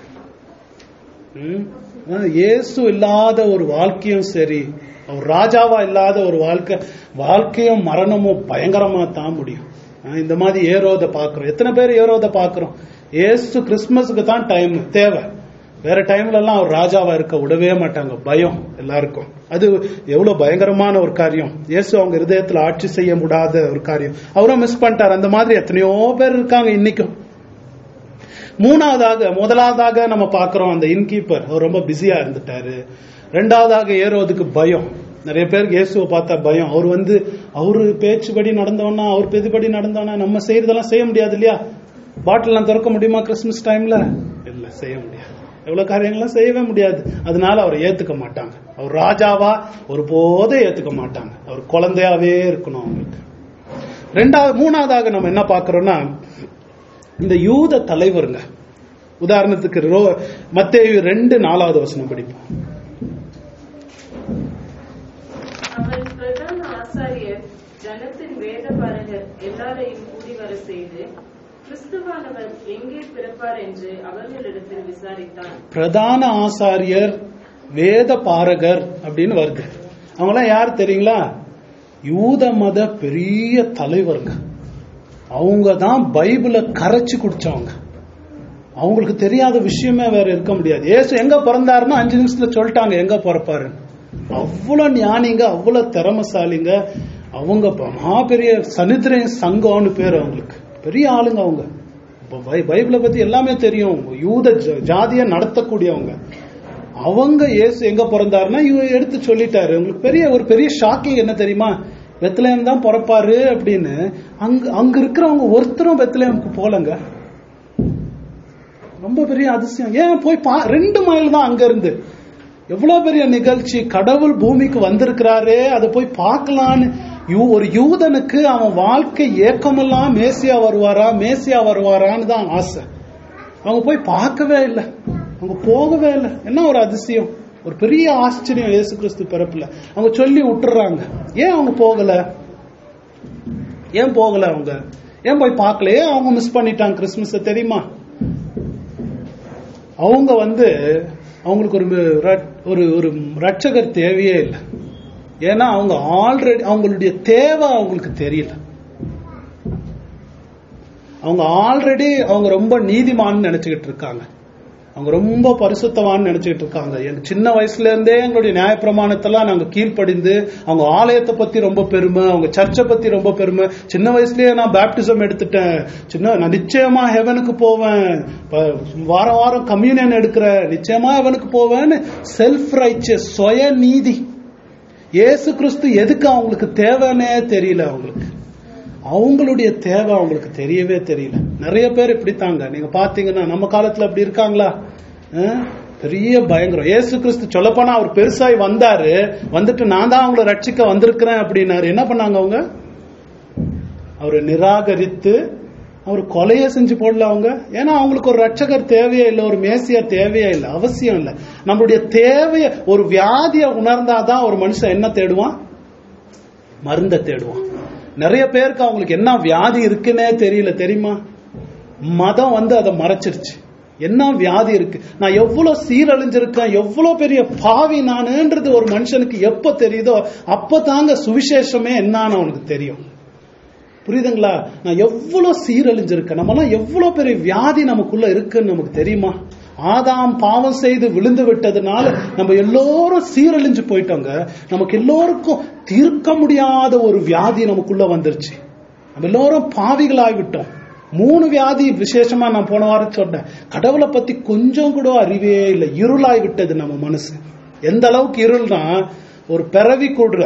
இயேசு இல்லாத ஒரு வாழ்க்கையும் சரி, அவர் ராஜாவா இல்லாத ஒரு வாழ்க்கை, வாழ்க்கையும் மரணமும் பயங்கரமா தான் முடியும். இந்த மாதிரி ஏரோத பாக்குறோம். எத்தனை பேர் ஏரோத பாக்குறோம்? இயேசு கிறிஸ்துமஸுக்கு தான் டைம் தேவை. வேற டைம்ல எல்லாம் அவர் ராஜாவா இருக்க விடவே மாட்டாங்க. பயம் எல்லாருக்கும். அது எவ்வளவு பயங்கரமான ஒரு காரியம். இயேசு அவங்க இருதயத்துல ஆட்சி செய்ய முடியாத ஒரு காரியம். அவரும் மிஸ் பண்ணிட்டார். அந்த மாதிரி எத்தனையோ பேர் இருக்காங்க இன்னைக்கும். மூணாவதாக, முதலாவதாக நம்ம பாக்குறோம் அந்த இன்கீப்பர், அவர் ரொம்ப பிஸியா இருந்துட்டாரு. ரெண்டாவதாக ஏரோதுக்கு பயம். நிறைய பேருக்கு இயேசுவை பார்த்தா பயம். அவர் வந்து அவரு பேச்சுபடி நடந்தோம்னா, அவர் பெதுபடி நடந்தோம்னா நம்ம செய்யறதெல்லாம் செய்ய முடியாது இல்லையா? பாட்டில் எல்லாம் திறக்க முடியுமா கிறிஸ்துமஸ் டைம்ல? இல்ல, செய்ய முடியாது. எவ்வளவு காரியங்கள்லாம் செய்யவே முடியாது. அதனால அவர் ஏத்துக்க மாட்டாங்க. அவர் ராஜாவா ஒரு போதே ஏத்துக்க மாட்டாங்க. அவர் குழந்தையாவே இருக்கணும் அவங்களுக்கு. ரெண்டாவது மூணாவதாக நம்ம என்ன பாக்குறோம்னா, இந்த யூத தலைவருங்க. உதாரணத்துக்கு மத்தேயு ரெண்டு நாலாவது வசனம் படிப்போம். அவர் பிரதான ஆசாரியர் ஜனத்தின் வேதபாரகர் எல்லாரையும் கூடி வர செய்து கிறிஸ்துவானவர் எங்கே பிறப்பார் என்று அவர்களிடத்தில் விசாரித்தான். பிரதான ஆசாரியர், வேத பாரகர் அப்படின்னு வருது. அவங்களாம் யார் தெரியுங்களா? யூத மத பெரிய தலைவருங்க. அவங்க தான் பைபிளை கரைச்சு குடிச்சவங்க. அவங்களுக்கு தெரியாத விஷயமே வேற இருக்க முடியாது. ஏசு எங்க பிறந்தாருன்னா அஞ்சு நிமிஷத்துல சொல்லிட்டாங்க எங்க பிறப்பாரு. அவ்வளவு ஞானிங்க, அவ்வளவு திறமசாலிங்க. அவங்க மகா பெரிய சனித்திரன் சங்கம்னு பேர் அவங்களுக்கு. பெரிய ஆளுங்க அவங்க. பைபிளை பத்தி எல்லாமே தெரியும். யூத ஜாதியை நடத்தக்கூடியவங்க. அவங்க இயேசு எங்க பிறந்தாருன்னா இவங்க எடுத்து சொல்லிட்டாரு. உங்களுக்கு பெரிய ஒரு பெரிய ஷாக்கிங் என்ன தெரியுமா? பெத்லஹேம் தான் பிறப்பாரு அப்படின்னு. அங்க அங்க இருக்கிறவங்க ஒருத்தரும் பெத்லஹேமுக்கு போலங்க. ரொம்ப பெரிய அதிசயம். ஏன் போய் பா ரெண்டு மைல் தான் அங்க இருந்து. எவ்வளவு பெரிய நிகழ்ச்சி. கடவுள் பூமிக்கு வந்திருக்கிறாரே, அதை போய் பார்க்கலான்னு ஒரு யூதனுக்கு அவன் வாழ்க்கை ஏக்கமெல்லாம் மேசியா வருவாரா மேசியா வருவாரான்னு தான் ஆசை. அவங்க போய் பார்க்கவே இல்லை, அவங்க போகவே இல்லை. என்ன ஒரு அதிசயம், ஒரு பெரிய ஆச்சரியம் இயேசு கிறிஸ்து பிறப்புல. அவங்க சொல்லி விட்டுறாங்க. ஏன் அவங்க போகல? ஏன் போகல? அவங்க ஏன் போய் பார்க்கல? ஏன் அவங்க மிஸ் பண்ணிட்டாங்க கிறிஸ்துமஸ் தெரியுமா? அவங்க வந்து அவங்களுக்கு ஒரு ஒரு ஒரு ரட்சகர் தேவையே இல்லை. ஏன்னா அவங்க ஆல்ரெடி அவங்களுடைய தேவை அவங்களுக்கு தெரியல. அவங்க ஆல்ரெடி அவங்க ரொம்ப நீதிமான்னு நினைச்சுக்கிட்டு இருக்காங்க. அவங்க ரொம்ப பரிசுத்தவான்னு நினைச்சுக்கிட்டு இருக்காங்க. எனக்கு சின்ன வயசுல இருந்தே எங்களுடைய நியாயப்பிரமாணத்தெல்லாம் நாங்க கீழ்ப்படிந்து, அவங்க ஆலயத்தை பத்தி ரொம்ப பெருமை, அவங்க சர்ச்சை பத்தி ரொம்ப பெருமை. சின்ன வயசுலயே நான் பேப்டிசம் எடுத்துட்டேன். சின்ன நான் நிச்சயமா ஹெவனுக்கு போவேன், வாரம் வாரம் கம்யூனியன் எடுக்கிற, நிச்சயமா ஹெவனுக்கு போவேன்னு செல்ஃப் ரைச்சஸ், சுய நீதி. இயேசு கிறிஸ்து எதுக்கு அவங்களுக்கு தேவைன்னே தெரியல. அவங்களுக்கு அவங்களுடைய தேவை அவங்களுக்கு தெரியவே தெரியல. நிறைய பேர் இப்படித்தாங்க. நீங்க பாத்தீங்கன்னா நம்ம காலத்துல அப்படி இருக்காங்களா? பெரிய பயங்கரம். இயேசு கிறிஸ்து சொல்லப்போனா அவர் பெருசாய் வந்தாரு, வந்துட்டு நான் தான் அவங்களை ரட்சிக்க வந்திருக்கிறேன் அப்படின்னாரு. என்ன பண்ணாங்க அவங்க? அவரை நிராகரித்து அவர் கொலையை செஞ்சு போடல அவங்க. ஏன்னா அவங்களுக்கு ஒரு ரட்சகர் தேவையே இல்லை, ஒரு மேசியா தேவையே இல்லை, அவசியம் இல்லை. நம்மளுடைய தேவைய, ஒரு வியாதியை உணர்ந்தாதான் ஒரு மனுஷன் என்ன தேடுவான்? மருந்தை தேடுவான். நிறைய பேருக்கு அவங்களுக்கு என்ன வியாதி இருக்குன்னே தெரியல தெரியுமா? மதம் வந்து அதை மறைச்சிருச்சு. என்ன வியாதி இருக்கு, நான் எவ்வளவு சீரழிஞ்சிருக்கேன், எவ்வளவு பெரிய பாவி நானுன்றது ஒரு மனுஷனுக்கு எப்ப தெரியுதோ அப்பதாங்க சுவிசேஷமே என்னன்னு அவனுக்கு தெரியும். புரியுதுங்களா? நான் எவ்வளவு சீரழிஞ்சிருக்கேன், நம்மலாம் எவ்வளவு பெரிய வியாதி நமக்குள்ள இருக்குன்னு நமக்கு தெரியுமா? ஆதாம் பாவம் செய்து விழுந்து விட்டதுனால நம்ம எல்லோரும் சீரழிஞ்சு போயிட்டோங்க. நமக்கு எல்லோருக்கும் தீர்க்க முடியாத ஒரு வியாதி நமக்குள்ள வந்துருச்சு. நம்ம எல்லோரும் பாவிகளாகிவிட்டோம். மூணு வியாதி விசேஷமா நான் போன வாரம் சொன்னேன். கடவுளை பத்தி கொஞ்சம் கூட அறிவே இல்லை, இருளாய் விட்டது நம்ம மனசு. எந்த அளவுக்கு இருள்னா, ஒரு பிறவி கூடுற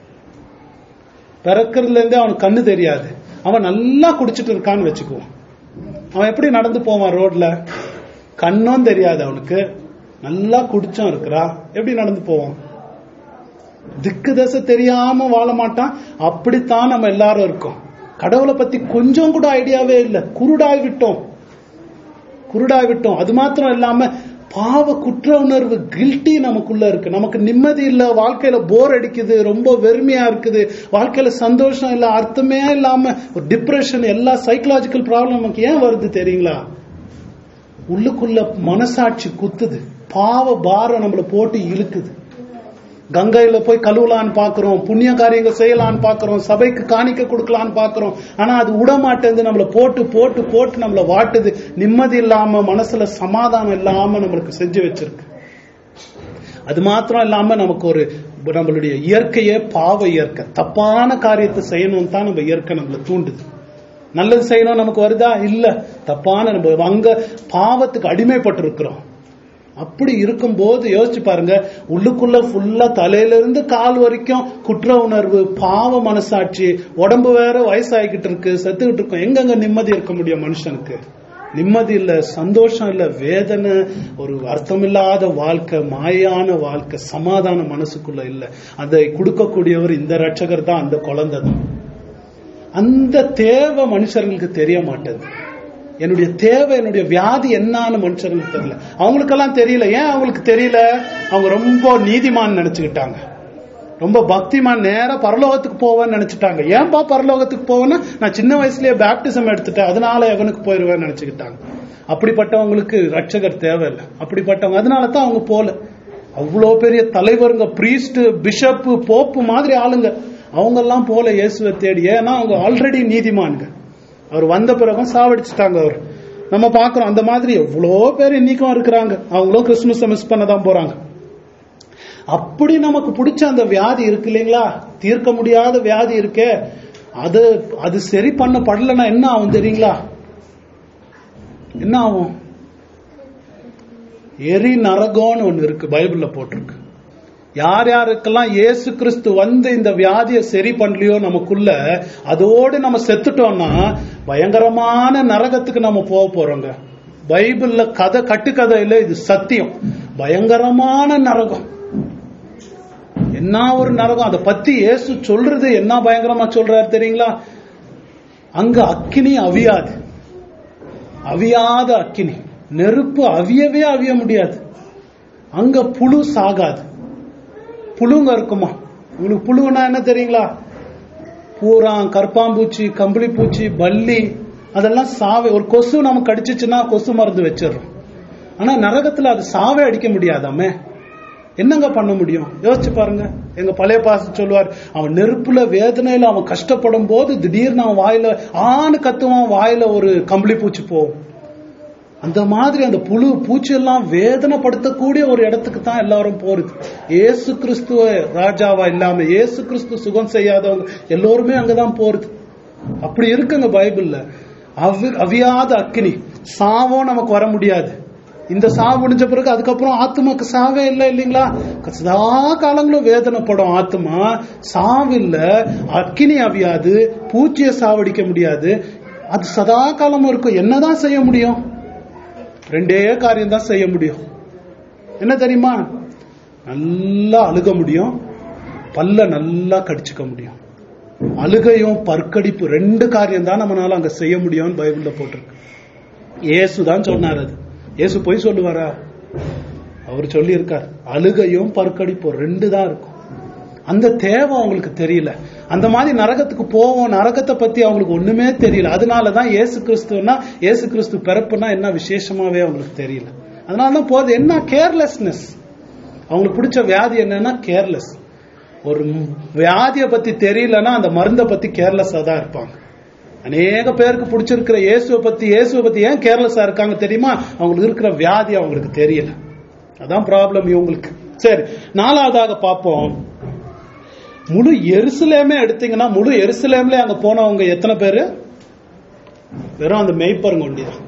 பிறக்கிறதுல இருந்தே அவனுக்கு கண்ணு தெரியாது. அவன் நல்லா குடிச்சிட்டு இருக்கான்னு வச்சுக்குவான். அவன் எப்படி நடந்து போவான் ரோட்ல? கண்ணும் தெரியாது அவனுக்கு, நல்லா குடிச்சும் இருக்கிறா, எப்படி நடந்து போவான்? திக்கு தசை தெரியாம வாழ மாட்டான். அப்படித்தான் நம்ம எல்லாரும் இருக்கோம். கடவுளை பத்தி கொஞ்சம் கூட ஐடியாவே இல்லை, குருடாய் விட்டோம் குருடாய் விட்டோம் அது மாத்திரம் இல்லாம பாவ குற்ற உணர்வு, கில்ட்டி நமக்குள்ள இருக்கு. நமக்கு நிம்மதி இல்ல, வாழ்க்கையில போர் அடிக்குது, ரொம்ப வெறுமையா இருக்குது, வாழ்க்கையில சந்தோஷம் இல்ல, அர்த்தமே இல்லாம ஒரு டிப்ரெஷன், எல்லா சைக்கலாஜிக்கல் ப்ராப்ளம் நமக்கு ஏன் வருது தெரியுங்களா? உள்ளுக்குள்ள மனசாட்சி குத்துது, பாவ பாரம் நம்மள போட்டு இழுக்குது. கங்கையில போய் கழுவலான்னு பாக்குறோம், புண்ணிய காரியங்கள் செய்யலான்னு பாக்குறோம், சபைக்கு காணிக்க கொடுக்கலான்னு பாக்குறோம். ஆனா அது விடமாட்டேந்து, நம்மள போட்டு போட்டு போட்டு நம்மள வாட்டுது. நிம்மதி இல்லாம, மனசுல சமாதானம் இல்லாம நம்மளுக்கு செஞ்சு வச்சிருக்கு. அது மாத்திரம் இல்லாம நமக்கு ஒரு நம்மளுடைய இயற்கையே பாவ இயற்கை. தப்பான காரியத்தை செய்யணும் தான் நம்ம இயற்கை நம்மள தூண்டுது. நல்லது செய்யணும் நமக்கு வருதா? இல்ல, தப்பான நம்ம அங்க பாவத்துக்கு அடிமைப்பட்டு இருக்கிறோம். அப்படி இருக்கும்போது யோசிச்சு பாருங்க, உள்ளுக்குள்ள ஃபுல்லா தலையில இருந்து கால் வரைக்கும் குற்ற உணர்வு, பாவ மனசாட்சி, உடம்பு வேற வயசாகிக்கிட்டு இருக்கு, செத்துக்கிட்டு இருக்கோம். எங்கெங்க நிம்மதி இருக்க முடியும் மனுஷனுக்கு? நிம்மதி இல்ல, சந்தோஷம் இல்ல, வேதனை, ஒரு அர்த்தமில்லாத வாழ்க்கை, மாயான வாழ்க்கை, சமாதான மனசுக்குள்ள இல்ல. அதை கொடுக்கக்கூடியவர் இந்த ரட்சகர் தான், அந்த குழந்தை தான். அந்த தேவை மனுஷர்களுக்கு தெரிய மாட்டேது. என்னுடைய தேவை, என்னுடைய வியாதி என்னன்னு மனுஷர்களுக்கு தெரியல. அவங்களுக்கெல்லாம் தெரியல. ஏன் அவங்களுக்கு தெரியல? அவங்க ரொம்ப நீதிமான் நினைச்சுக்கிட்டாங்க. ரொம்ப பக்திமான் நேரா பரலோகத்துக்கு போவேன்னு நினைச்சிட்டாங்க. ஏன்பா பரலோகத்துக்கு போவேன்னா, நான் சின்ன வயசுலயே பேப்டிசம் எடுத்துட்டேன், அதனால எவனுக்கு போயிருவேன்னு நினைச்சுக்கிட்டாங்க. அப்படிப்பட்டவங்களுக்கு ரட்சகர் தேவையில்லை. அப்படிப்பட்டவங்க அதனால தான் அவங்க போல. அவ்வளோ பெரிய தலைவருங்க, பிரீஸ்ட், பிஷப், போப்பு மாதிரி ஆளுங்க, அவங்க எல்லாம் போல இயேசுவை தேடி. ஏன்னா அவங்க ஆல்ரெடி நீதிமான்ங்க. அவர் வந்த பிறகும் சாவடிச்சுட்டாங்க அவர். நம்ம பாக்குறோம் அந்த மாதிரி எவ்வளோ பேர் இன்னைக்கும் இருக்கிறாங்க. அவங்களும் கிறிஸ்துமஸை மிஸ் பண்ணதான் போறாங்க. அப்படி நமக்கு பிடிச்ச அந்த வியாதி இருக்கு இல்லைங்களா, தீர்க்க முடியாத வியாதி இருக்கே, அது அது சரி பண்ணப்படலைன்னா என்ன ஆகும் தெரியுங்களா? என்ன ஆகும்? எரி நரகம்னு ஒண்ணு இருக்கு, பைபிள்ல போட்டிருக்கு. யார் யாருக்கெல்லாம் இயேசு கிறிஸ்து வந்து இந்த வியாதியை சரி பண்ணலையோ நமக்குள்ள, அதோடு நம்ம செத்துட்டோம்னா பயங்கரமான நரகத்துக்கு நம்ம போக போறோங்க. பைபிள்ல கதை கட்டுக்கதை இல்லை, இது சத்தியம். பயங்கரமான நரகம். என்ன ஒரு நரகம், அதை பத்தி இயேசு சொல்றது என்ன பயங்கரமா சொல்றாரு தெரியுங்களா? அங்க அக்கினி அவியாது, அவியாத அக்கினி, நெருப்பு அவியவே அவிய முடியாது. அங்க புழு சாகாது. புழுங்க இருக்குமா? உங்களுக்கு புழுனா என்ன தெரியுங்களா? பூரா, கற்பாம்பூச்சி, கம்பளி பூச்சி, பல்லி, அதெல்லாம் சாவே. ஒரு கொசு நமக்கு கடிச்சிச்சுன்னா கொசு மருந்து வச்சிடறோம். ஆனா நரகத்துல அது சாவே அடிக்க முடியாதாமே. என்னங்க பண்ண முடியும்? யோசிச்சு பாருங்க. எங்க பழைய பாச சொல்லுவார், அவன் நெருப்புல வேதனையில அவன் கஷ்டப்படும் போது திடீர்னு அவன் வாயில ஆணு கத்துவான், வாயில ஒரு கம்பளி பூச்சி போகும். அந்த மாதிரி அந்த புழு பூச்சி எல்லாம் வேதனைப்படுத்தக்கூடிய ஒரு இடத்துக்கு தான் எல்லாரும் போறது. ஏசு கிறிஸ்துவ ராஜாவா இல்லாம ஏசு கிறிஸ்து சுகம் செய்யாதவங்க எல்லோருமே அங்கதான் போறது. அப்படி இருக்குங்க பைபிள்ல. அவி அவியாத அக்கினி, சாவும் நமக்கு வர முடியாது. இந்த சாவு முடிஞ்ச பிறகு அதுக்கப்புறம் ஆத்மாக்கு சாவே இல்லை இல்லைங்களா? சதா காலங்களும் வேதனைப்படும் ஆத்மா. சாவு இல்ல, அக்கினி அவியாது, பூச்சியை சாவடிக்க முடியாது, அது சதா காலமும் இருக்கும். என்னதான் செய்ய முடியும்? ரெண்டே காரியம் தான் செய்ய முடியும். என்ன தெரியுமா? நல்லா அழுக முடியும், பல்ல நல்லா கடிச்சுக்க முடியும். அழுகையும் பற்கடிப்பு ரெண்டு காரியம் தான் நம்மளால அங்க செய்ய முடியும். பைபிள்ல போட்டிருக்கு. இயேசு தான் சொன்னார். அது இயேசு போய் சொல்லுவாரா? அவர் சொல்லி இருக்கார், அழுகையும் பற்கடிப்பும் ரெண்டு தான் இருக்கும். அந்த தேவை அவங்களுக்கு தெரியல. அந்த மாதிரி நரகத்துக்கு போவோம், நரகத்தை பத்தி அவங்களுக்கு ஒண்ணுமே தெரியல. அதனாலதான் இயேசு கிறிஸ்துவனா, இயேசு கிறிஸ்து பிறப்புனா என்ன விசேஷமாவே அவங்களுக்கு தெரியல. அதனாலதான் போறது என்ன, கேர்லெஸ்னஸ். அவங்களுக்கு பிடிச்ச வியாதி என்னன்னா கேர்லெஸ். ஒரு வியாதியை பத்தி தெரியலன்னா அந்த மருந்தை பத்தி கேர்லெஸ்ஸா தான் இருப்பாங்க. அநேக பேருக்கு பிடிச்சிருக்கிற இயேசுவை பத்தி இயேசுவை பத்தி ஏன் கேர்லெஸ்ஸா இருக்காங்க தெரியுமா? அவங்களுக்கு இருக்கிற வியாதி அவங்களுக்கு தெரியல. அதான் ப்ராப்ளம் இவங்களுக்கு. சரி, நாலாவதாக பார்ப்போம். முழு எருசலேமே எடுத்தீங்கன்னா, முழு எருசலேம்ல அங்க போனவங்க எத்தனை பேரு? வெறும் அந்த மெய்ப்பருங்க ஒண்டிதான்.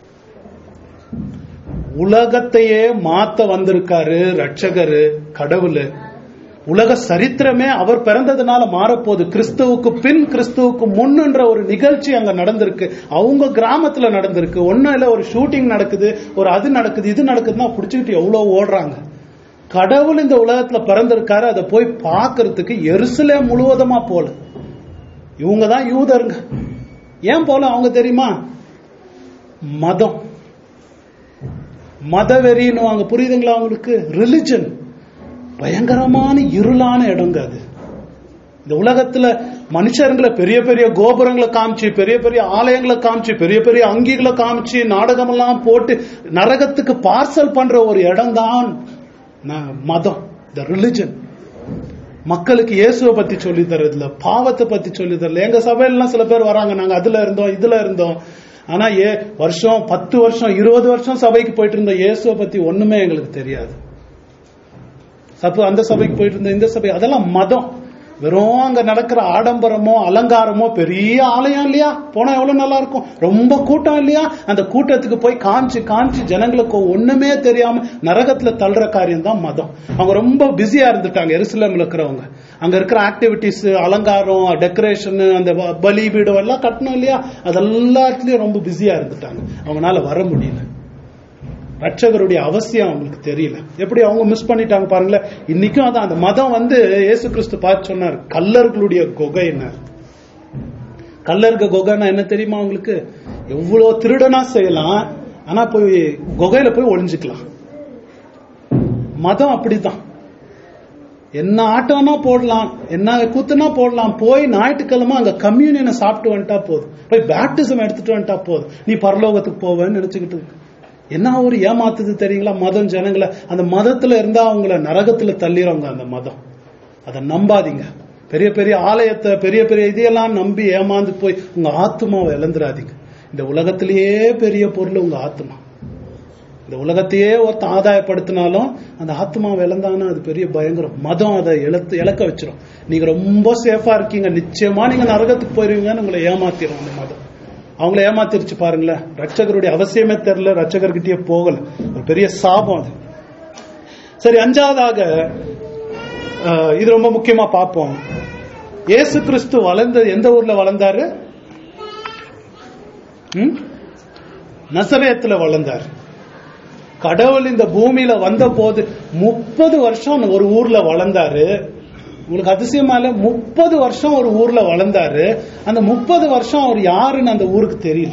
உலகத்தையே மாத்த வந்திருக்காரு ரட்சகரு, கடவுள். உலக சரித்திரமே அவர் பிறந்ததுனால மாறப்போகுது. கிறிஸ்துவுக்கு பின் கிறிஸ்துவுக்கு முன்னுன்ற ஒரு நிகழ்ச்சி அங்க நடந்திருக்கு. அவங்க கிராமத்துல நடந்திருக்கு. ஒன்னும் இல்ல, ஒரு ஷூட்டிங் நடக்குது, ஒரு அது நடக்குது, இது நடக்குதுன்னா புடிச்சுக்கிட்டு எவ்வளவு ஓடுறாங்க. கடவுள் இந்த உலகத்துல பிறந்திருக்காரு, அதை போய் பார்க்கறதுக்கு எருசலேம் முழுவதுமா போல. இவங்க தான் யூதருங்க. ஏன் போல அவங்க தெரியுமா? மதம், மதவெறின்னு வாங்க, புரியுதுங்களா அவங்களுக்கு? ரிலிஜன் பயங்கரமான இருளான இடங்க அது. இந்த உலகத்துல மனுஷர்களை பெரிய பெரிய கோபுரங்களை காமிச்சு, பெரிய பெரிய ஆலயங்களை காமிச்சு, பெரிய பெரிய அங்கிகளை காமிச்சு, நாடகம் எல்லாம் போட்டு நரகத்துக்கு பார்சல் பண்ற ஒரு இடம் தான் மதம், த ரிலிஜன். மக்களுக்கு இயேசுவை பத்தி சொல்லி தரதுல, பாவத்தை பத்தி சொல்லி தரல. எங்க சபையிலாம் சில பேர் வராங்க, நாங்க அதுல இருந்தோம் இதுல இருந்தோம், ஆனா ஏ வருஷம் பத்து வருஷம் இருபது வருஷம் சபைக்கு போயிட்டு இருந்தோம், இயேசுவை பத்தி ஒண்ணுமே எங்களுக்கு தெரியாது. சப்பு அந்த சபைக்கு போயிட்டு இருந்த, இந்த சபை, அதெல்லாம் மதம். வெறும் அங்க நடக்கிற ஆடம்பரமோ அலங்காரமோ, பெரிய ஆலயம் இல்லையா, போனா எவ்வளவு நல்லா இருக்கும், ரொம்ப கூட்டம் இல்லையா, அந்த கூட்டத்துக்கு போய் காமிச்சு காமிச்சு ஜனங்களுக்கு ஒண்ணுமே தெரியாம நரகத்துல தள்ளுற காரியம் தான் மதம். அவங்க ரொம்ப பிஸியா இருந்துட்டாங்க எருசலேம்ல இருக்கிறவங்க. அங்க இருக்கிற ஆக்டிவிட்டிஸ், அலங்காரம், டெக்கரேஷன், அந்த பலிபீடம் எல்லாம் கட்டணும் இல்லையா, அதெல்லாத்துலயும் ரொம்ப பிஸியா இருந்துட்டாங்க. அவங்களால வர முடியல. ரட்சகருடைய அவசியம் அவங்களுக்கு தெரியல. எப்படி அவங்க மிஸ் பண்ணிட்டாங்க பாருங்களேன். இன்னைக்கும் அதான் அந்த மதம் வந்து இயேசு கிறிஸ்து பார்த்து சொன்னார், கல்லர்களுடைய குகை என்ன. கல்லர்க குகைன்னா என்ன தெரியுமா அவங்களுக்கு? எவ்வளவு திருடனா செய்யலாம், ஆனா போய் குகையில போய் ஒளிஞ்சுக்கலாம். மதம் அப்படிதான். என்ன ஆட்டம்னா போடலாம், என்ன கூத்துனா போடலாம், போய் ஞாயிற்றுக்கிழமை அங்க கம்யூனியனை சாப்பிட்டு வந்துட்டா போதும், போய் பேப்டிசம் எடுத்துட்டு வந்துட்டா போதும், நீ பரலோகத்துக்கு போவேன்னு நினைச்சுக்கிட்டு இருக்கு. என்ன ஒரு ஏமாத்துது தெரியுங்களா மதம் ஜனங்களை. அந்த மதத்துல இருந்தா அவங்கள நரகத்துல தள்ளிடுவாங்க அந்த மதம். அதை நம்பாதீங்க. பெரிய பெரிய ஆலயத்தை பெரிய பெரிய இதையெல்லாம் நம்பி ஏமாந்து போய் உங்க ஆத்மாவை இழந்துடாதீங்க. இந்த உலகத்திலேயே பெரிய பொருள் உங்க ஆத்மா. இந்த உலகத்தையே ஒருத்த ஆதாயப்படுத்தினாலும் அந்த ஆத்மாவை இழந்தாங்கன்னா அது பெரிய பயங்கரம். மதம் அதை இழத்து இழக்க வச்சிரும். நீங்க ரொம்ப சேஃபா இருக்கீங்க, நிச்சயமா நீங்க நரகத்துக்கு போயிருவீங்கன்னு உங்களை ஏமாத்திரும் அந்த மதம். அவங்கள ஏமாத்திருச்சு பாருங்களேன். ரட்சகருடைய அவசியமே தெரியல, ரட்சகர்கிட்டயே போகல. ஒரு பெரிய சாபம் அது. சரி, அஞ்சாவதாக இது ரொம்ப முக்கியமா பார்ப்போம். இயேசு கிறிஸ்து வளர்ந்த எந்த ஊர்ல வளர்ந்தாரு? நசரேத்துல வளர்ந்தார். கடவுள் இந்த பூமியில வந்த போது முப்பது வருஷம் ஒரு ஊர்ல வளர்ந்தாரு. உங்களுக்கு அதிசயமா இல்ல? முப்பது வருஷம் ஒரு ஊர்ல வளர்ந்தாரு. அந்த முப்பது வருஷம் அவர் யாருன்னு அந்த ஊருக்கு தெரியல.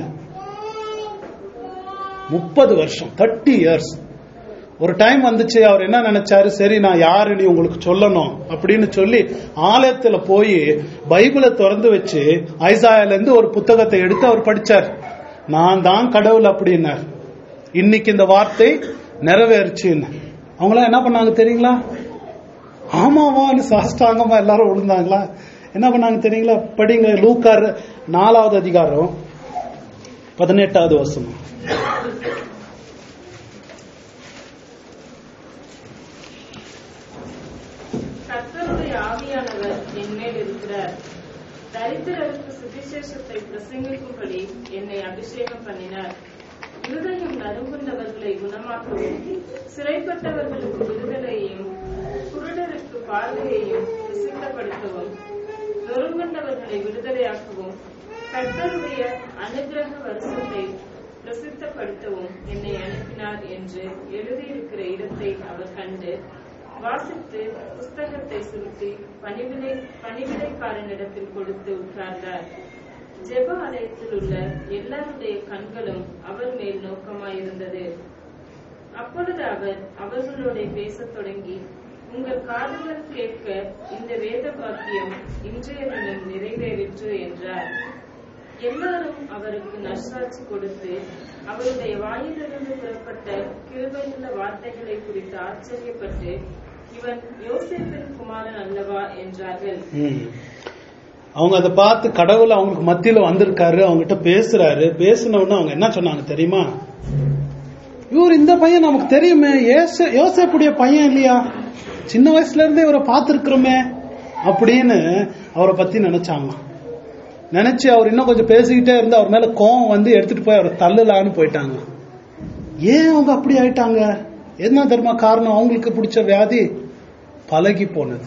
முப்பது வருஷம், தேர்ட்டி இயர்ஸ். ஒரு டைம் வந்துச்சு, அவர் என்ன நினைச்சாரு, சரி நான் யாருன்னு உங்களுக்கு சொல்லணும் அப்படின்னு சொல்லி ஆலயத்துல போய் பைபிளை திறந்து வச்சு ஐசாயால இருந்து ஒரு புத்தகத்தை எடுத்து அவர் படிச்சார். நான் தான் கடவுள் அப்படின்னார். இன்னைக்கு இந்த வார்த்தை நிறைவேறுச்சுன்னு அவங்களாம் என்ன பண்ணாங்க தெரியுங்களா? ஆமாவான்னு சாஷ்டாங்கமா எல்லாரும் விழுந்தாங்களா? என்ன பண்ணாங்க தெரியுங்களா? படிங்க, லூக்கார் நாலாவது அதிகாரம் பதினெட்டாவது வசனம். கர்த்தருடைய ஆவியானவர் என்மேல் இருக்கிறார். தரித்திரருக்கு சுவிசேஷத்தை பிரசங்கிக்கும்படி என்னை அபிஷேகம் பண்ணினார். இருதயம் நறுங்குண்டவர்களை குணமாக்கவும், சிறைப்பட்டவர்களுக்கு விடுதலையையும், குருடருக்கு பார்வையையும் பிரசித்தப்படுத்தவும், நொறுங்குண்டவர்களை விடுதலையாக்கவும், கர்த்தருடைய அனுக்கிரக வருஷத்தை பிரசித்தப்படுத்தவும் என்னை அனுப்பினார் என்று எழுதியிருக்கிற இடத்தை அவர் கண்டு வாசித்து புஸ்தகத்தை சுருட்டி பணிவிடை பணிவிடைக்காரனிடத்தில் கொடுத்து உட்கார்ந்தார். ஜெப ஆலயத்தில் உள்ள எல்லாருடைய கண்களும் அவர் மேல் நோக்கமாயிருந்தது. அப்பொழுது அவர் அவர்களோட பேசத் தொடங்கி, உங்கள் காதுகள் கேட்க இந்த வேத வாக்கியம் இன்றைய தினம் நிறைவேறிற்று என்றார். எல்லாரும் அவருக்கு நற்சாட்சி கொடுத்து அவருடைய வாயிலிருந்து புறப்பட்ட கிருபையுள்ள வார்த்தைகளை குறித்து ஆச்சரியப்பட்டு, இவன் யோசேப்பின் குமாரன் அல்லவா என்றார்கள். அவங்க அதை பார்த்து கடவுள் அவங்களுக்கு மத்தியில வந்திருக்காரு, அவங்ககிட்ட பேசுறாரு. பேசின உடனே அவங்க என்ன சொன்னாங்க தெரியுமா? இவர் இந்த பையன் நமக்கு தெரியுமே, யோசேப்புடைய பையன் இல்லையா, சின்ன வயசுல இருந்தே இவரை பார்த்திருக்கிறோமே அப்படின்னு அவரை பத்தி நினைச்சாங்க. நினைச்சு அவர் இன்னும் கொஞ்சம் பேசிக்கிட்டே இருந்து அவர் மேல கோவம் வந்து எடுத்துட்டு போய் அவரை தள்ளலான்னு போயிட்டாங்க. ஏன் அவங்க அப்படி ஆயிட்டாங்க? என்ன தெரியுமா காரணம்? அவங்களுக்கு பிடிச்ச வியாதி பழகி போனது.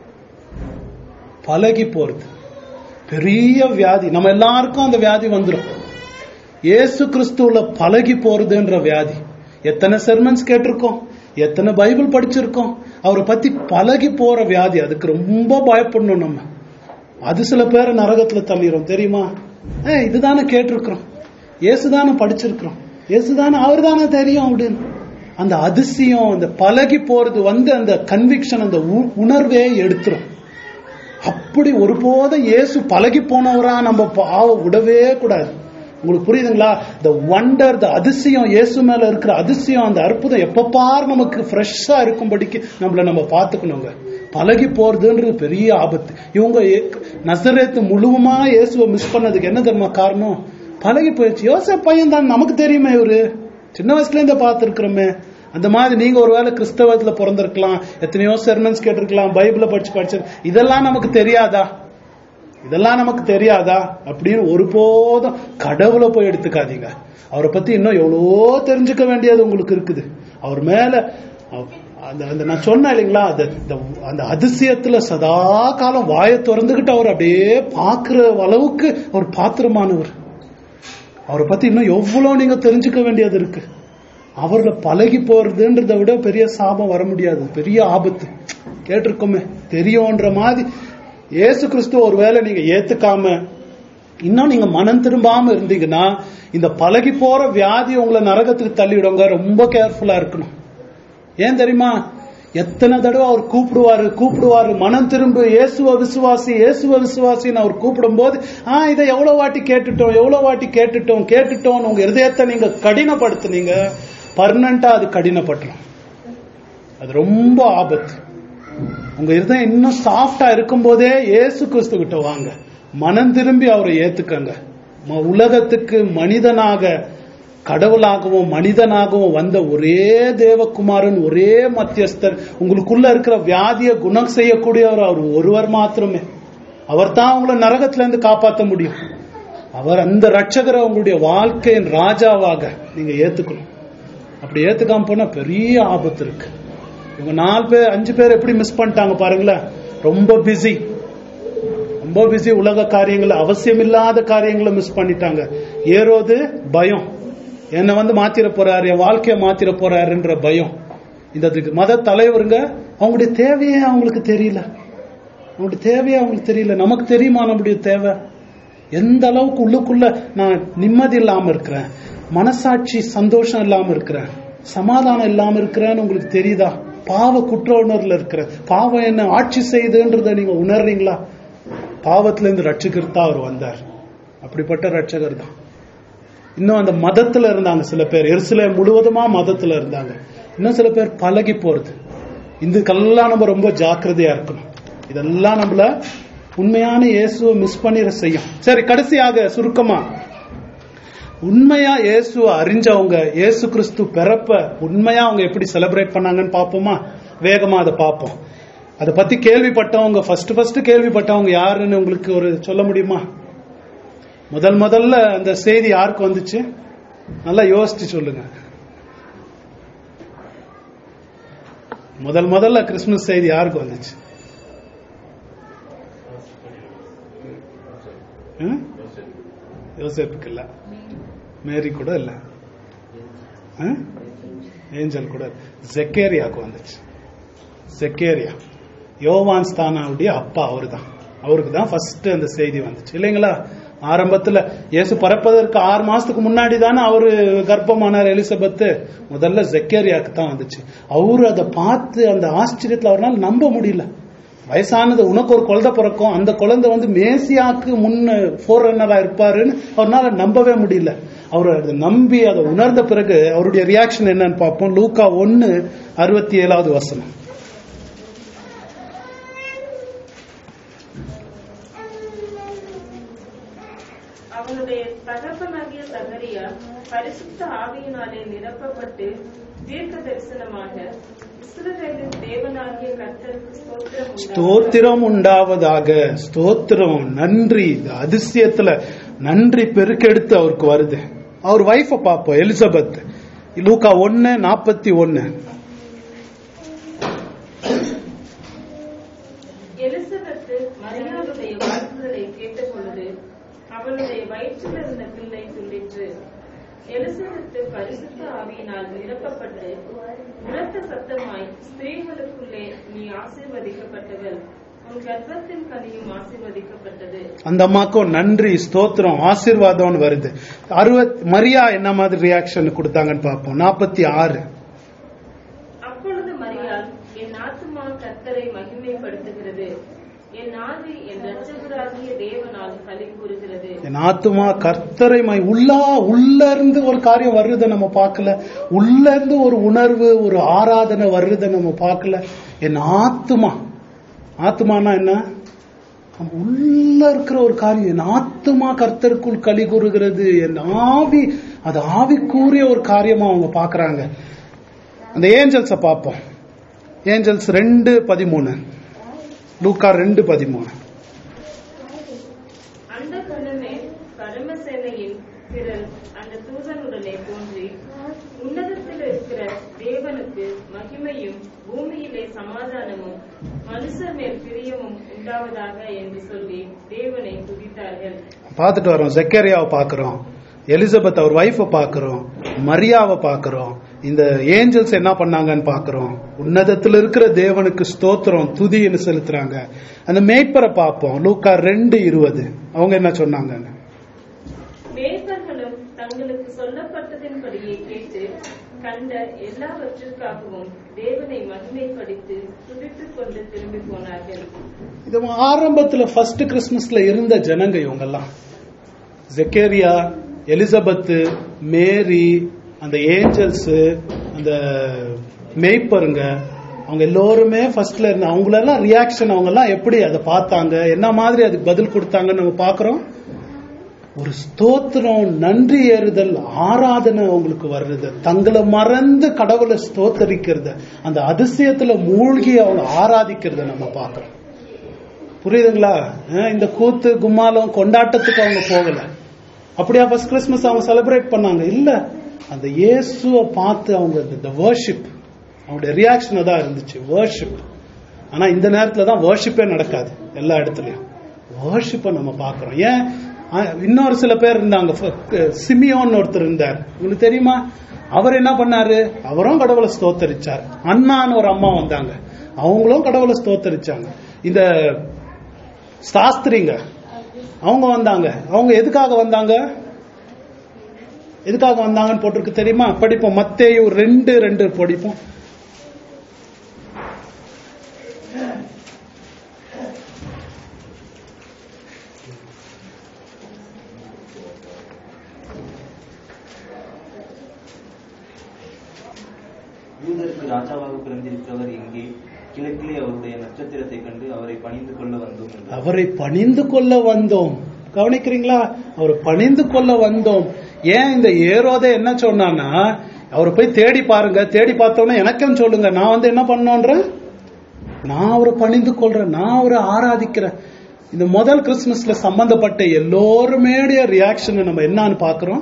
பழகி போறது பெரிய வியாதி. நம்ம எல்லாருக்கும் அந்த வியாதி வந்துடும். இயேசு கிறிஸ்துவுல பழகி போறதுன்ற வியாதி. எத்தனை செர்மன்ஸ் கேட்டிருக்கோம், எத்தனை பைபிள் படிச்சிருக்கோம், அவரை பத்தி பழகி போற வியாதி. அதுக்கு ரொம்ப பயப்படணும் நம்ம. அது சில பேரை நரகத்துல தள்ளிடும் தெரியுமா? ஏ இதுதானே கேட்டிருக்கிறோம், இயேசுதானே படிச்சிருக்கிறோம், இயேசுதானே அவர் தானே தெரியும் அப்படின்னு அந்த அதிசயம், அந்த பழகி போறது வந்து அந்த கன்விக்ஷன், அந்த உணர்வே எடுத்துரும். அப்படி ஒருபோதும் இயேசு பழகி போனவரா நம்ம பாவ விடவே கூடாது. உங்களுக்கு புரியுதுங்களா? the wonder, the அதிசயம், இயேசு மேல இருக்கிற அதிசயம், அந்த அற்புதம் எப்ப பாரு நமக்கு ஃப்ரெஷ்ஷா இருக்கும்படிக்கு நம்மள நம்ம பாத்துக்கணுங்க. பழகி போறதுன்றது பெரிய ஆபத்து. இவங்க நசரேத்து முழுவதுமா இயேசுவை மிஸ் பண்ணதுக்கு என்ன தெரியுமா காரணம்? பழகி போயிடுச்சு. யோசேப் பையன் தான், நமக்கு தெரியுமே, இவரு சின்ன வயசுல இருந்தே பார்த்திருக்கிறோமே. அந்த மாதிரி நீங்க ஒருவேளை கிறிஸ்தவத்துல பிறந்திருக்கலாம், எத்தனையோ செர்மன்ஸ் கேட்டிருக்கலாம், பைபிளை படிச்சு படிச்சு, இதெல்லாம் நமக்கு தெரியாதா, இதெல்லாம் நமக்கு தெரியாதா அப்படின்னு ஒருபோதும் கடவுளை போய் எடுத்துக்காதீங்க. அவரை பத்தி இன்னும் எவ்வளவோ தெரிஞ்சுக்க வேண்டியது உங்களுக்கு இருக்குது. அவர் மேல அந்த நான் சொன்னேன் இல்லைங்களா, அந்த அதிசயத்துல சதா காலம் வாயை திறந்துகிட்டு அவர் அப்படியே பாக்குற அளவுக்கு அவர் பாத்திரமானவர். அவரை பத்தி இன்னும் எவ்வளவு நீங்க தெரிஞ்சுக்க வேண்டியது இருக்கு. அவர்ல பழகி போறதுன்றதை விட பெரிய சாபம் வர முடியாது, பெரிய ஆபத்து. கேட்டிருக்கோமே, தெரியும்ன்ற மாதிரி இயேசு கிறிஸ்து ஒருவேளை நீங்க ஏத்துக்காம இன்னும் நீங்க மனம் திரும்பாம இருந்தீங்கன்னா இந்த பழகி போற வியாதி உங்களை நரகத்துக்கு தள்ளிவிடுங்க. ரொம்ப கேர்ஃபுல்லா இருக்கணும். ஏன் தெரியுமா? எத்தனை தடவை அவர் கூப்பிடுவாரு கூப்பிடுவாரு மனம் திரும்ப இயேசுவ விசுவாசி இயேசுவ விசுவாசின்னு அவர் கூப்பிடும் போது ஆஹ் இதை எவ்வளவு வாட்டி கேட்டுட்டோம் எவ்வளவு வாட்டி கேட்டுட்டோம் கேட்டுட்டோம் உங்க இருதயத்தை நீங்க கடினப்படுத்துனீங்க, பர்மனண்டா அது கடினப்பட்டுரும். அது ரொம்ப ஆபத்து. உங்க இருதயம் இன்னும் சாஃப்டா இருக்கும் போதே இயேசு கிறிஸ்து கிட்ட வாங்க, மனம் திரும்பி அவரை ஏத்துக்கங்க. உலகத்துக்கு மனிதனாக கடவுளாகவும் மனிதனாகவும் வந்த ஒரே தேவகுமாரன், ஒரே மத்தியஸ்தர், உங்களுக்குள்ள இருக்கிற வியாதியை குணம் செய்யக்கூடியவர் அவர் ஒருவர் மாத்திரமே. அவர் தான் உங்களை நரகத்துல இருந்து காப்பாற்ற முடியும். அவர் அந்த ரட்சகரை உங்களுடைய வாழ்க்கையின் ராஜாவாக நீங்க ஏத்துக்கணும். அப்படி ஏத்துக்காம போனா பெரிய ஆபத்து இருக்கு. இவங்க நாலு பேர் அஞ்சு பேர் எப்படி மிஸ் பண்ணிட்டாங்க பாருங்களேன். ரொம்ப பிஸி ரொம்ப பிஸி உலக காரியங்களை, அவசியம் இல்லாத காரியங்களை மிஸ் பண்ணிட்டாங்க. ஏரோது பயம், என்னை வந்து மாத்திர போறாரு, என் வாழ்க்கைய மாத்திர போறாருன்ற பயம். இந்த மத தலைவருங்க அவங்களுடைய தேவையே அவங்களுக்கு தெரியல. அவங்களுடைய தேவையே அவங்களுக்கு தெரியல. நமக்கு தெரியுமா நம்முடைய தேவை? எந்த அளவுக்கு உள்ளுக்குள்ள நான் நிம்மதி இல்லாம இருக்கிறேன், மனசாட்சி சந்தோஷம் இல்லாம இருக்கிறேன், சமாதானம் இல்லாம இருக்கிறேன்னு உங்களுக்கு தெரியுதா? பாவ குற்ற உணர்வுல இருக்கிற பாவம் என்ன ஆட்சி செய்யுதுன்றத நீங்க உணர்றீங்களா? பாவத்துல இருந்து ரட்சகர்த்தா அவர் வந்தார். அப்படிப்பட்ட ரட்சகர் தான். இன்னும் அந்த மதத்துல இருந்தாங்க சில பேர், எருசலேம் முழுவதுமா மதத்துல இருந்தாங்க. இன்னும் சில பேர் பழகி போறது. இதுக்கெல்லாம் நம்ம ரொம்ப ஜாக்கிரதையா இருக்கணும். இதெல்லாம் நம்மள உண்மையான இயேசுவை மிஸ் பண்ணிட செய்யும். சரி, கடைசியாக சுருக்கமா, உண்மையா இயேசுவை அறிஞ்சவங்க, இயேசு கிறிஸ்து பிறப்ப உண்மையா அவங்க எப்படி செலிப்ரேட் பண்ணாங்கன்னு பாப்போமா? வேகமா அதை பார்ப்போம். அதை பத்தி கேள்விப்பட்டவங்க, ஃபர்ஸ்ட் ஃபர்ஸ்ட் கேள்விப்பட்டவங்க யாருன்னு உங்களுக்கு ஒரு சொல்ல முடியுமா? முதல் முதல்ல அந்த செய்தி யாருக்கு வந்துச்சு? நல்லா யோசிச்சு சொல்லுங்க. முதல் முதல்ல கிறிஸ்துமஸ் செய்தி யாருக்கு வந்துச்சு? யோசேப்புக்கு இல்ல, மேரி கூட இல்ல, ஏஞ்சல் கூட, ஜெக்கேரியாவுக்கு வந்துச்சு. ஜெக்கேரியா யோவான் ஸ்தானாவுடைய அப்பா, அவரு தான். அவருக்கு தான் ஃபர்ஸ்ட் அந்த செய்தி வந்துச்சு இல்லைங்களா? ஆரம்பத்துல இயேசு பறப்பதற்கு ஆறு மாசத்துக்கு முன்னாடி தானே அவரு கர்ப்பமானார் எலிசபெத்து. முதல்ல ஜெக்கேரியாவுக்கு தான் வந்துச்சு. அவரு அதை பார்த்து அந்த ஆச்சரியத்துல அவரால் நம்ப முடியல. வயசானது, உனக்கு ஒரு குழந்தை பிறக்கும், அந்த குழந்தை வந்து மேசியாக்கு முன்ன போர் ரன்னரா இருப்பாருன்னு அவரால் நம்பவே முடியல. அவர் அதை நம்பி அதை உணர்ந்த பிறகு அவருடைய ரியாக்ஷன் என்னன்னு பார்ப்போம். லூக்கா ஒன்னு அறுபத்தி ஏழாவது வசனம். அவனுடைய தகப்பனாகிய சகரியா பரிசுத்த ஆவியினாலே நிரப்பப்பட்டு தீர்க்க தரிசனமாக, இஸ்ரவேலின் தேவனாகிய கர்த்தருக்கு ஸ்தோத்திரம் ஸ்தோத்திரம் உண்டாவதாக, ஸ்தோத்திரம், நன்றி, அதிசயத்துல நன்றி பெருக்கெடுத்து அவருக்கு வருது. அவர் வைஃப பாப்போம், எலிசபெத். லூக்கா ஒன்னு நாற்பத்தி ஒன்னு. எலிசபெத் மரியாளுடைய வாழ்த்துதலை கேட்ட பொழுது அவளுடைய வயிற்றில் இருந்த பிள்ளை துள்ளிற்று. எலிசபெத் பரிசுத்த ஆவியினால் நிரப்பப்பட்டு உரத்த சத்தமாய், ஸ்திரீகளுக்குள்ளே நீ ஆசீர்வதிக்கப்பட்டவள், உன் கர்ப்பத்தின் கனியும் ஆசீர்வதிக்கப்பட்டது. அந்த அம்மாக்கும் நன்றி, ஸ்தோத்திரம், ஆசீர்வாதம் வருது. அறுபத் மரியா என்ன மாதிரி ரியாக்ஷன் கொடுத்தாங்கன்னு பார்ப்போம். நாற்பத்தி ஆறு. அப்பொழுது மரியாள், என் ஆத்துமா கர்த்தரை மகிமைப்படுத்துகிறது, என் ஆவி என் இரட்சகராகிய தேவனால் களி கூறுகிறது. என் ஆத்துமா கர்த்தரை மை உள்ளா உள்ள இருந்து ஒரு காரியம் வர்றதை நம்ம பார்க்கல. உள்ள இருந்து ஒரு உணர்வு, ஒரு ஆராதனை வர்றதை நம்ம பார்க்கல. என் ஆத்துமா, ஆத்துமானா என்ன? உள்ள இருக்கிற ஒரு காரியம். என் ஆத்துமா கர்த்தருக்குள் களி கூறுகிறது. என் ஆவி, அது ஆவிக்குரிய ஒரு காரியமா அவங்க பாக்குறாங்க. அந்த ஏஞ்சல்ஸ பார்ப்போம். ஏஞ்சல்ஸ் ரெண்டு பதிமூணு. லூக்கா ரெண்டு பதிமூணு. அந்த கணமே பரமசேனையின் திரள் அந்த தூதனுடனே தோன்றி, உன்னதத்தில் இருக்கிற தேவனுக்கு மகிமையும் பூமியிலே சமாதானமும் மனுஷர் மேல் பிரியமும் உண்டாவதாக என்று சொல்லி தேவனை துதித்தார்கள். பார்த்துட்டு வரோம். ஜெக்கரியாவை பார்க்கிறோம், எலிசபெத் அவர் வைஃபை பார்க்கிறோம், மரியாவை பார்க்கிறோம். இந்த ஏஞ்சல்ஸ் என்ன பண்ணாங்கன்னு பார்க்கிறோம். உன்னதத்தில் இருக்கிற தேவனுக்கு ஸ்தோத்திரம், துதின்னு செலுத்துறாங்க. அந்த மேய்ப்பரை பார்ப்போம். லூக்கா ரெண்டு இருபது. அவங்க என்ன சொன்னாங்க? மேய்ப்பர்களும் தங்களுக்கு தனக்கு சொல்லப்பட்டதின்படியே கேட்டு கண்ட எல்லாவற்றிற்காகவும் தேவனை மகிமைப்படுத்தி துதித்துக் கொண்டு திரும்பி போனார்கள். இது ஆரம்பத்துல ஃபர்ஸ்ட் கிறிஸ்துமஸ்ல இருந்த ஜனங்க இவங்கெல்லாம். ஜெக்கேரியா, எலிசபெத், மேரி, அந்த ஏஞ்சல்ஸ், அந்த மேய்ப்பருங்க, அவங்க எல்லோருமே ஃபர்ஸ்ட்ல இருந்த அவங்களெல்லாம் ரியாக்ஷன், அவங்க எல்லாம் எப்படி அதை பார்த்தாங்க, என்ன மாதிரி அதுக்கு பதில் கொடுத்தாங்கன்னு நம்ம பாக்குறோம். ஒரு ஸ்தோத்திரம், நன்றி ஏறுதல், ஆராதனை அவங்களுக்கு வர்றது, தங்களை மறந்து கடவுளை ஸ்தோத்தரிக்கிறது, அந்த அதிசயத்துல மூழ்கி அவங்க ஆராதிக்கிறத நம்ம பாக்குறோம். புரியுதுங்களா? இந்த கூத்து கும்மாலம் கொண்டாட்டத்துக்கு அவங்க போகல. அப்படியா ஃபர்ஸ்ட் கிறிஸ்துமஸ் அவங்க செலிப்ரேட் பண்ணாங்க? இல்ல, அந்த இயேசுவை பார்த்து அவங்க இந்த வர்ஷிப், அவங்களுடைய ரியாக்ஷன் தான் இருந்துச்சு, வர்ஷிப். ஆனா இந்த நேரத்துல தான் வர்ஷிப்பே நடக்காது எல்லா இடத்துலயும். வர்ஷிப்பை நம்ம பாக்குறோம். ஏன்? இன்னொரு சில பேர் இருந்தாங்க, சிமியோன் ஒருத்தர் இருந்தார், உங்களுக்கு தெரியுமா? அவர் என்ன பண்ணாரு? அவரும் கடவுளை ஸ்தோத்தரிச்சார். அண்ணான்னு ஒரு அம்மா வந்தாங்க, அவங்களும் கடவுளை ஸ்தோத்தரிச்சாங்க. இந்த சாஸ்திரிங்க அவங்க வந்தாங்க. அவங்க எதுக்காக வந்தாங்க? எதுக்காக வந்தாங்கன்னு போட்டிருக்கு தெரியுமா? படிப்போம், மத்தேயு ரெண்டு ரெண்டு படிப்போம். யூதருக்கு ராஜாவாக பிறந்திருக்கிறவர் எங்கே? கிழக்கிலே அவருடைய நட்சத்திரத்தை கண்டு அவரை பணிந்து கொள்ள வந்தோம். அவரை பணிந்து கொள்ள வந்தோம். கவனிக்கிறீங்களா? அவரை பணிந்து கொள்ள வந்தோம். ஏன் இந்த ஏரோதே என்ன சொன்னான்னா, அவரை போய் தேடி பாருங்க, தேடி பார்த்தோன்னா எனக்கும் சொல்லுங்க, நான் வந்து என்ன பண்ணோன்ற, நான் அவரை பணிந்து கொள்றேன், நான் அவரை ஆராதிக்கிறேன். இந்த முதல் கிறிஸ்துமஸ்ல சம்பந்தப்பட்ட எல்லோருமே ரியாக்ஷன் நம்ம என்னன்னு பாக்குறோம்.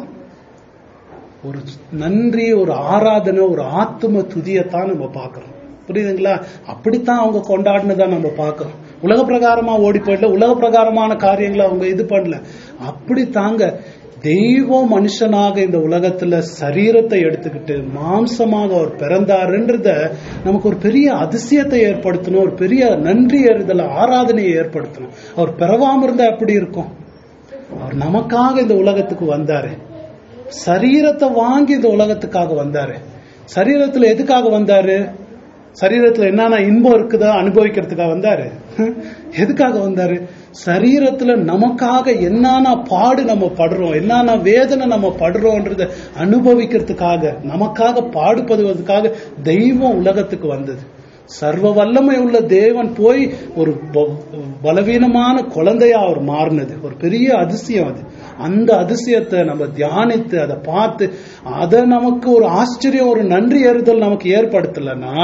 ஒரு நன்றி, ஒரு ஆராதனை, ஒரு ஆத்தும துதியத்தான் நம்ம பாக்குறோம். புரியுதுங்களா? அப்படித்தான் அவங்க கொண்டாடினதான் நம்ம பாக்குறோம். உலக பிரகாரமா ஓடி போயிடல, உலக பிரகாரமான காரியங்களை அவங்க இது பண்ணல. அப்படித்தாங்க தெய்வம் மனுஷனாக இந்த உலகத்துல சரீரத்தை எடுத்துக்கிட்டு மாம்சமாக அவர் பிறந்தாருன்றத நமக்கு ஒரு பெரிய அதிசயத்தை ஏற்படுத்தணும், ஒரு பெரிய நன்றி ஏறுதல், ஆராதனையை ஏற்படுத்தணும். அவர் பிறவாம இருந்தா எப்படி இருக்கும்? அவர் நமக்காக இந்த உலகத்துக்கு வந்தாரு, சரீரத்தை வாங்கி இந்த உலகத்துக்காக வந்தாரு. சரீரத்துல எதுக்காக வந்தாரு? சரீரத்துல என்னன்னா இன்பம் இருக்குதா அனுபவிக்கிறதுக்காக வந்தாரு. எதுக்காக வந்தாரு? சரீரத்துல நமக்காக என்னன்னா பாடு நம்ம படுறோம், என்னன்னா வேதனை நம்ம படுறோம்ன்றத அனுபவிக்கிறதுக்காக, நமக்காக பாடுபடுவதற்காக தெய்வம் உலகத்துக்கு வந்தது. சர்வ வல்லமை உள்ள தேவன் போய் ஒரு பலவீனமான குழந்தையா அவர் மாறினது ஒரு பெரிய அதிசயம். அது அந்த அதிசயத்தை நம்ம தியானித்து அதை பார்த்து அதை நமக்கு ஒரு ஆச்சரியம், ஒரு நன்றி ஏறுதல் நமக்கு ஏற்படுத்தலைன்னா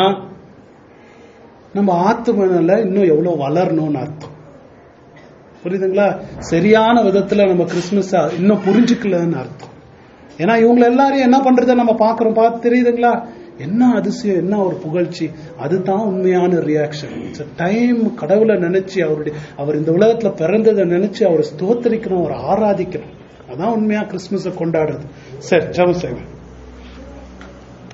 நம்ம ஆத்துமல இன்னும் எவ்வளவு வளரணும்னு அர்த்தம். புரியுதுங்களா? சரியான விதத்துல நம்ம கிறிஸ்துமஸ் இன்னும் புரிஞ்சுக்கலன்னு அர்த்தம். ஏன்னா இவங்க எல்லாரையும் என்ன பண்றதை நம்ம பாக்குறோம், பார்த்து தெரியுதுங்களா? என்ன அதிசயம், என்ன ஒரு புகழ்ச்சி. அதுதான் உண்மையான ரியாக்ஷன். இட்ஸ் டைம் கடவுளை நினைச்சு, அவருடைய அவர் இந்த உலகத்துல பிறந்ததை நினைச்சு அவரை ஸ்தோத்தரிக்கணும், அவரை ஆராதிக்கணும். அதான் உண்மையா கிறிஸ்துமஸை கொண்டாடுறது. சரி, ஜெபம் செய்வோம்.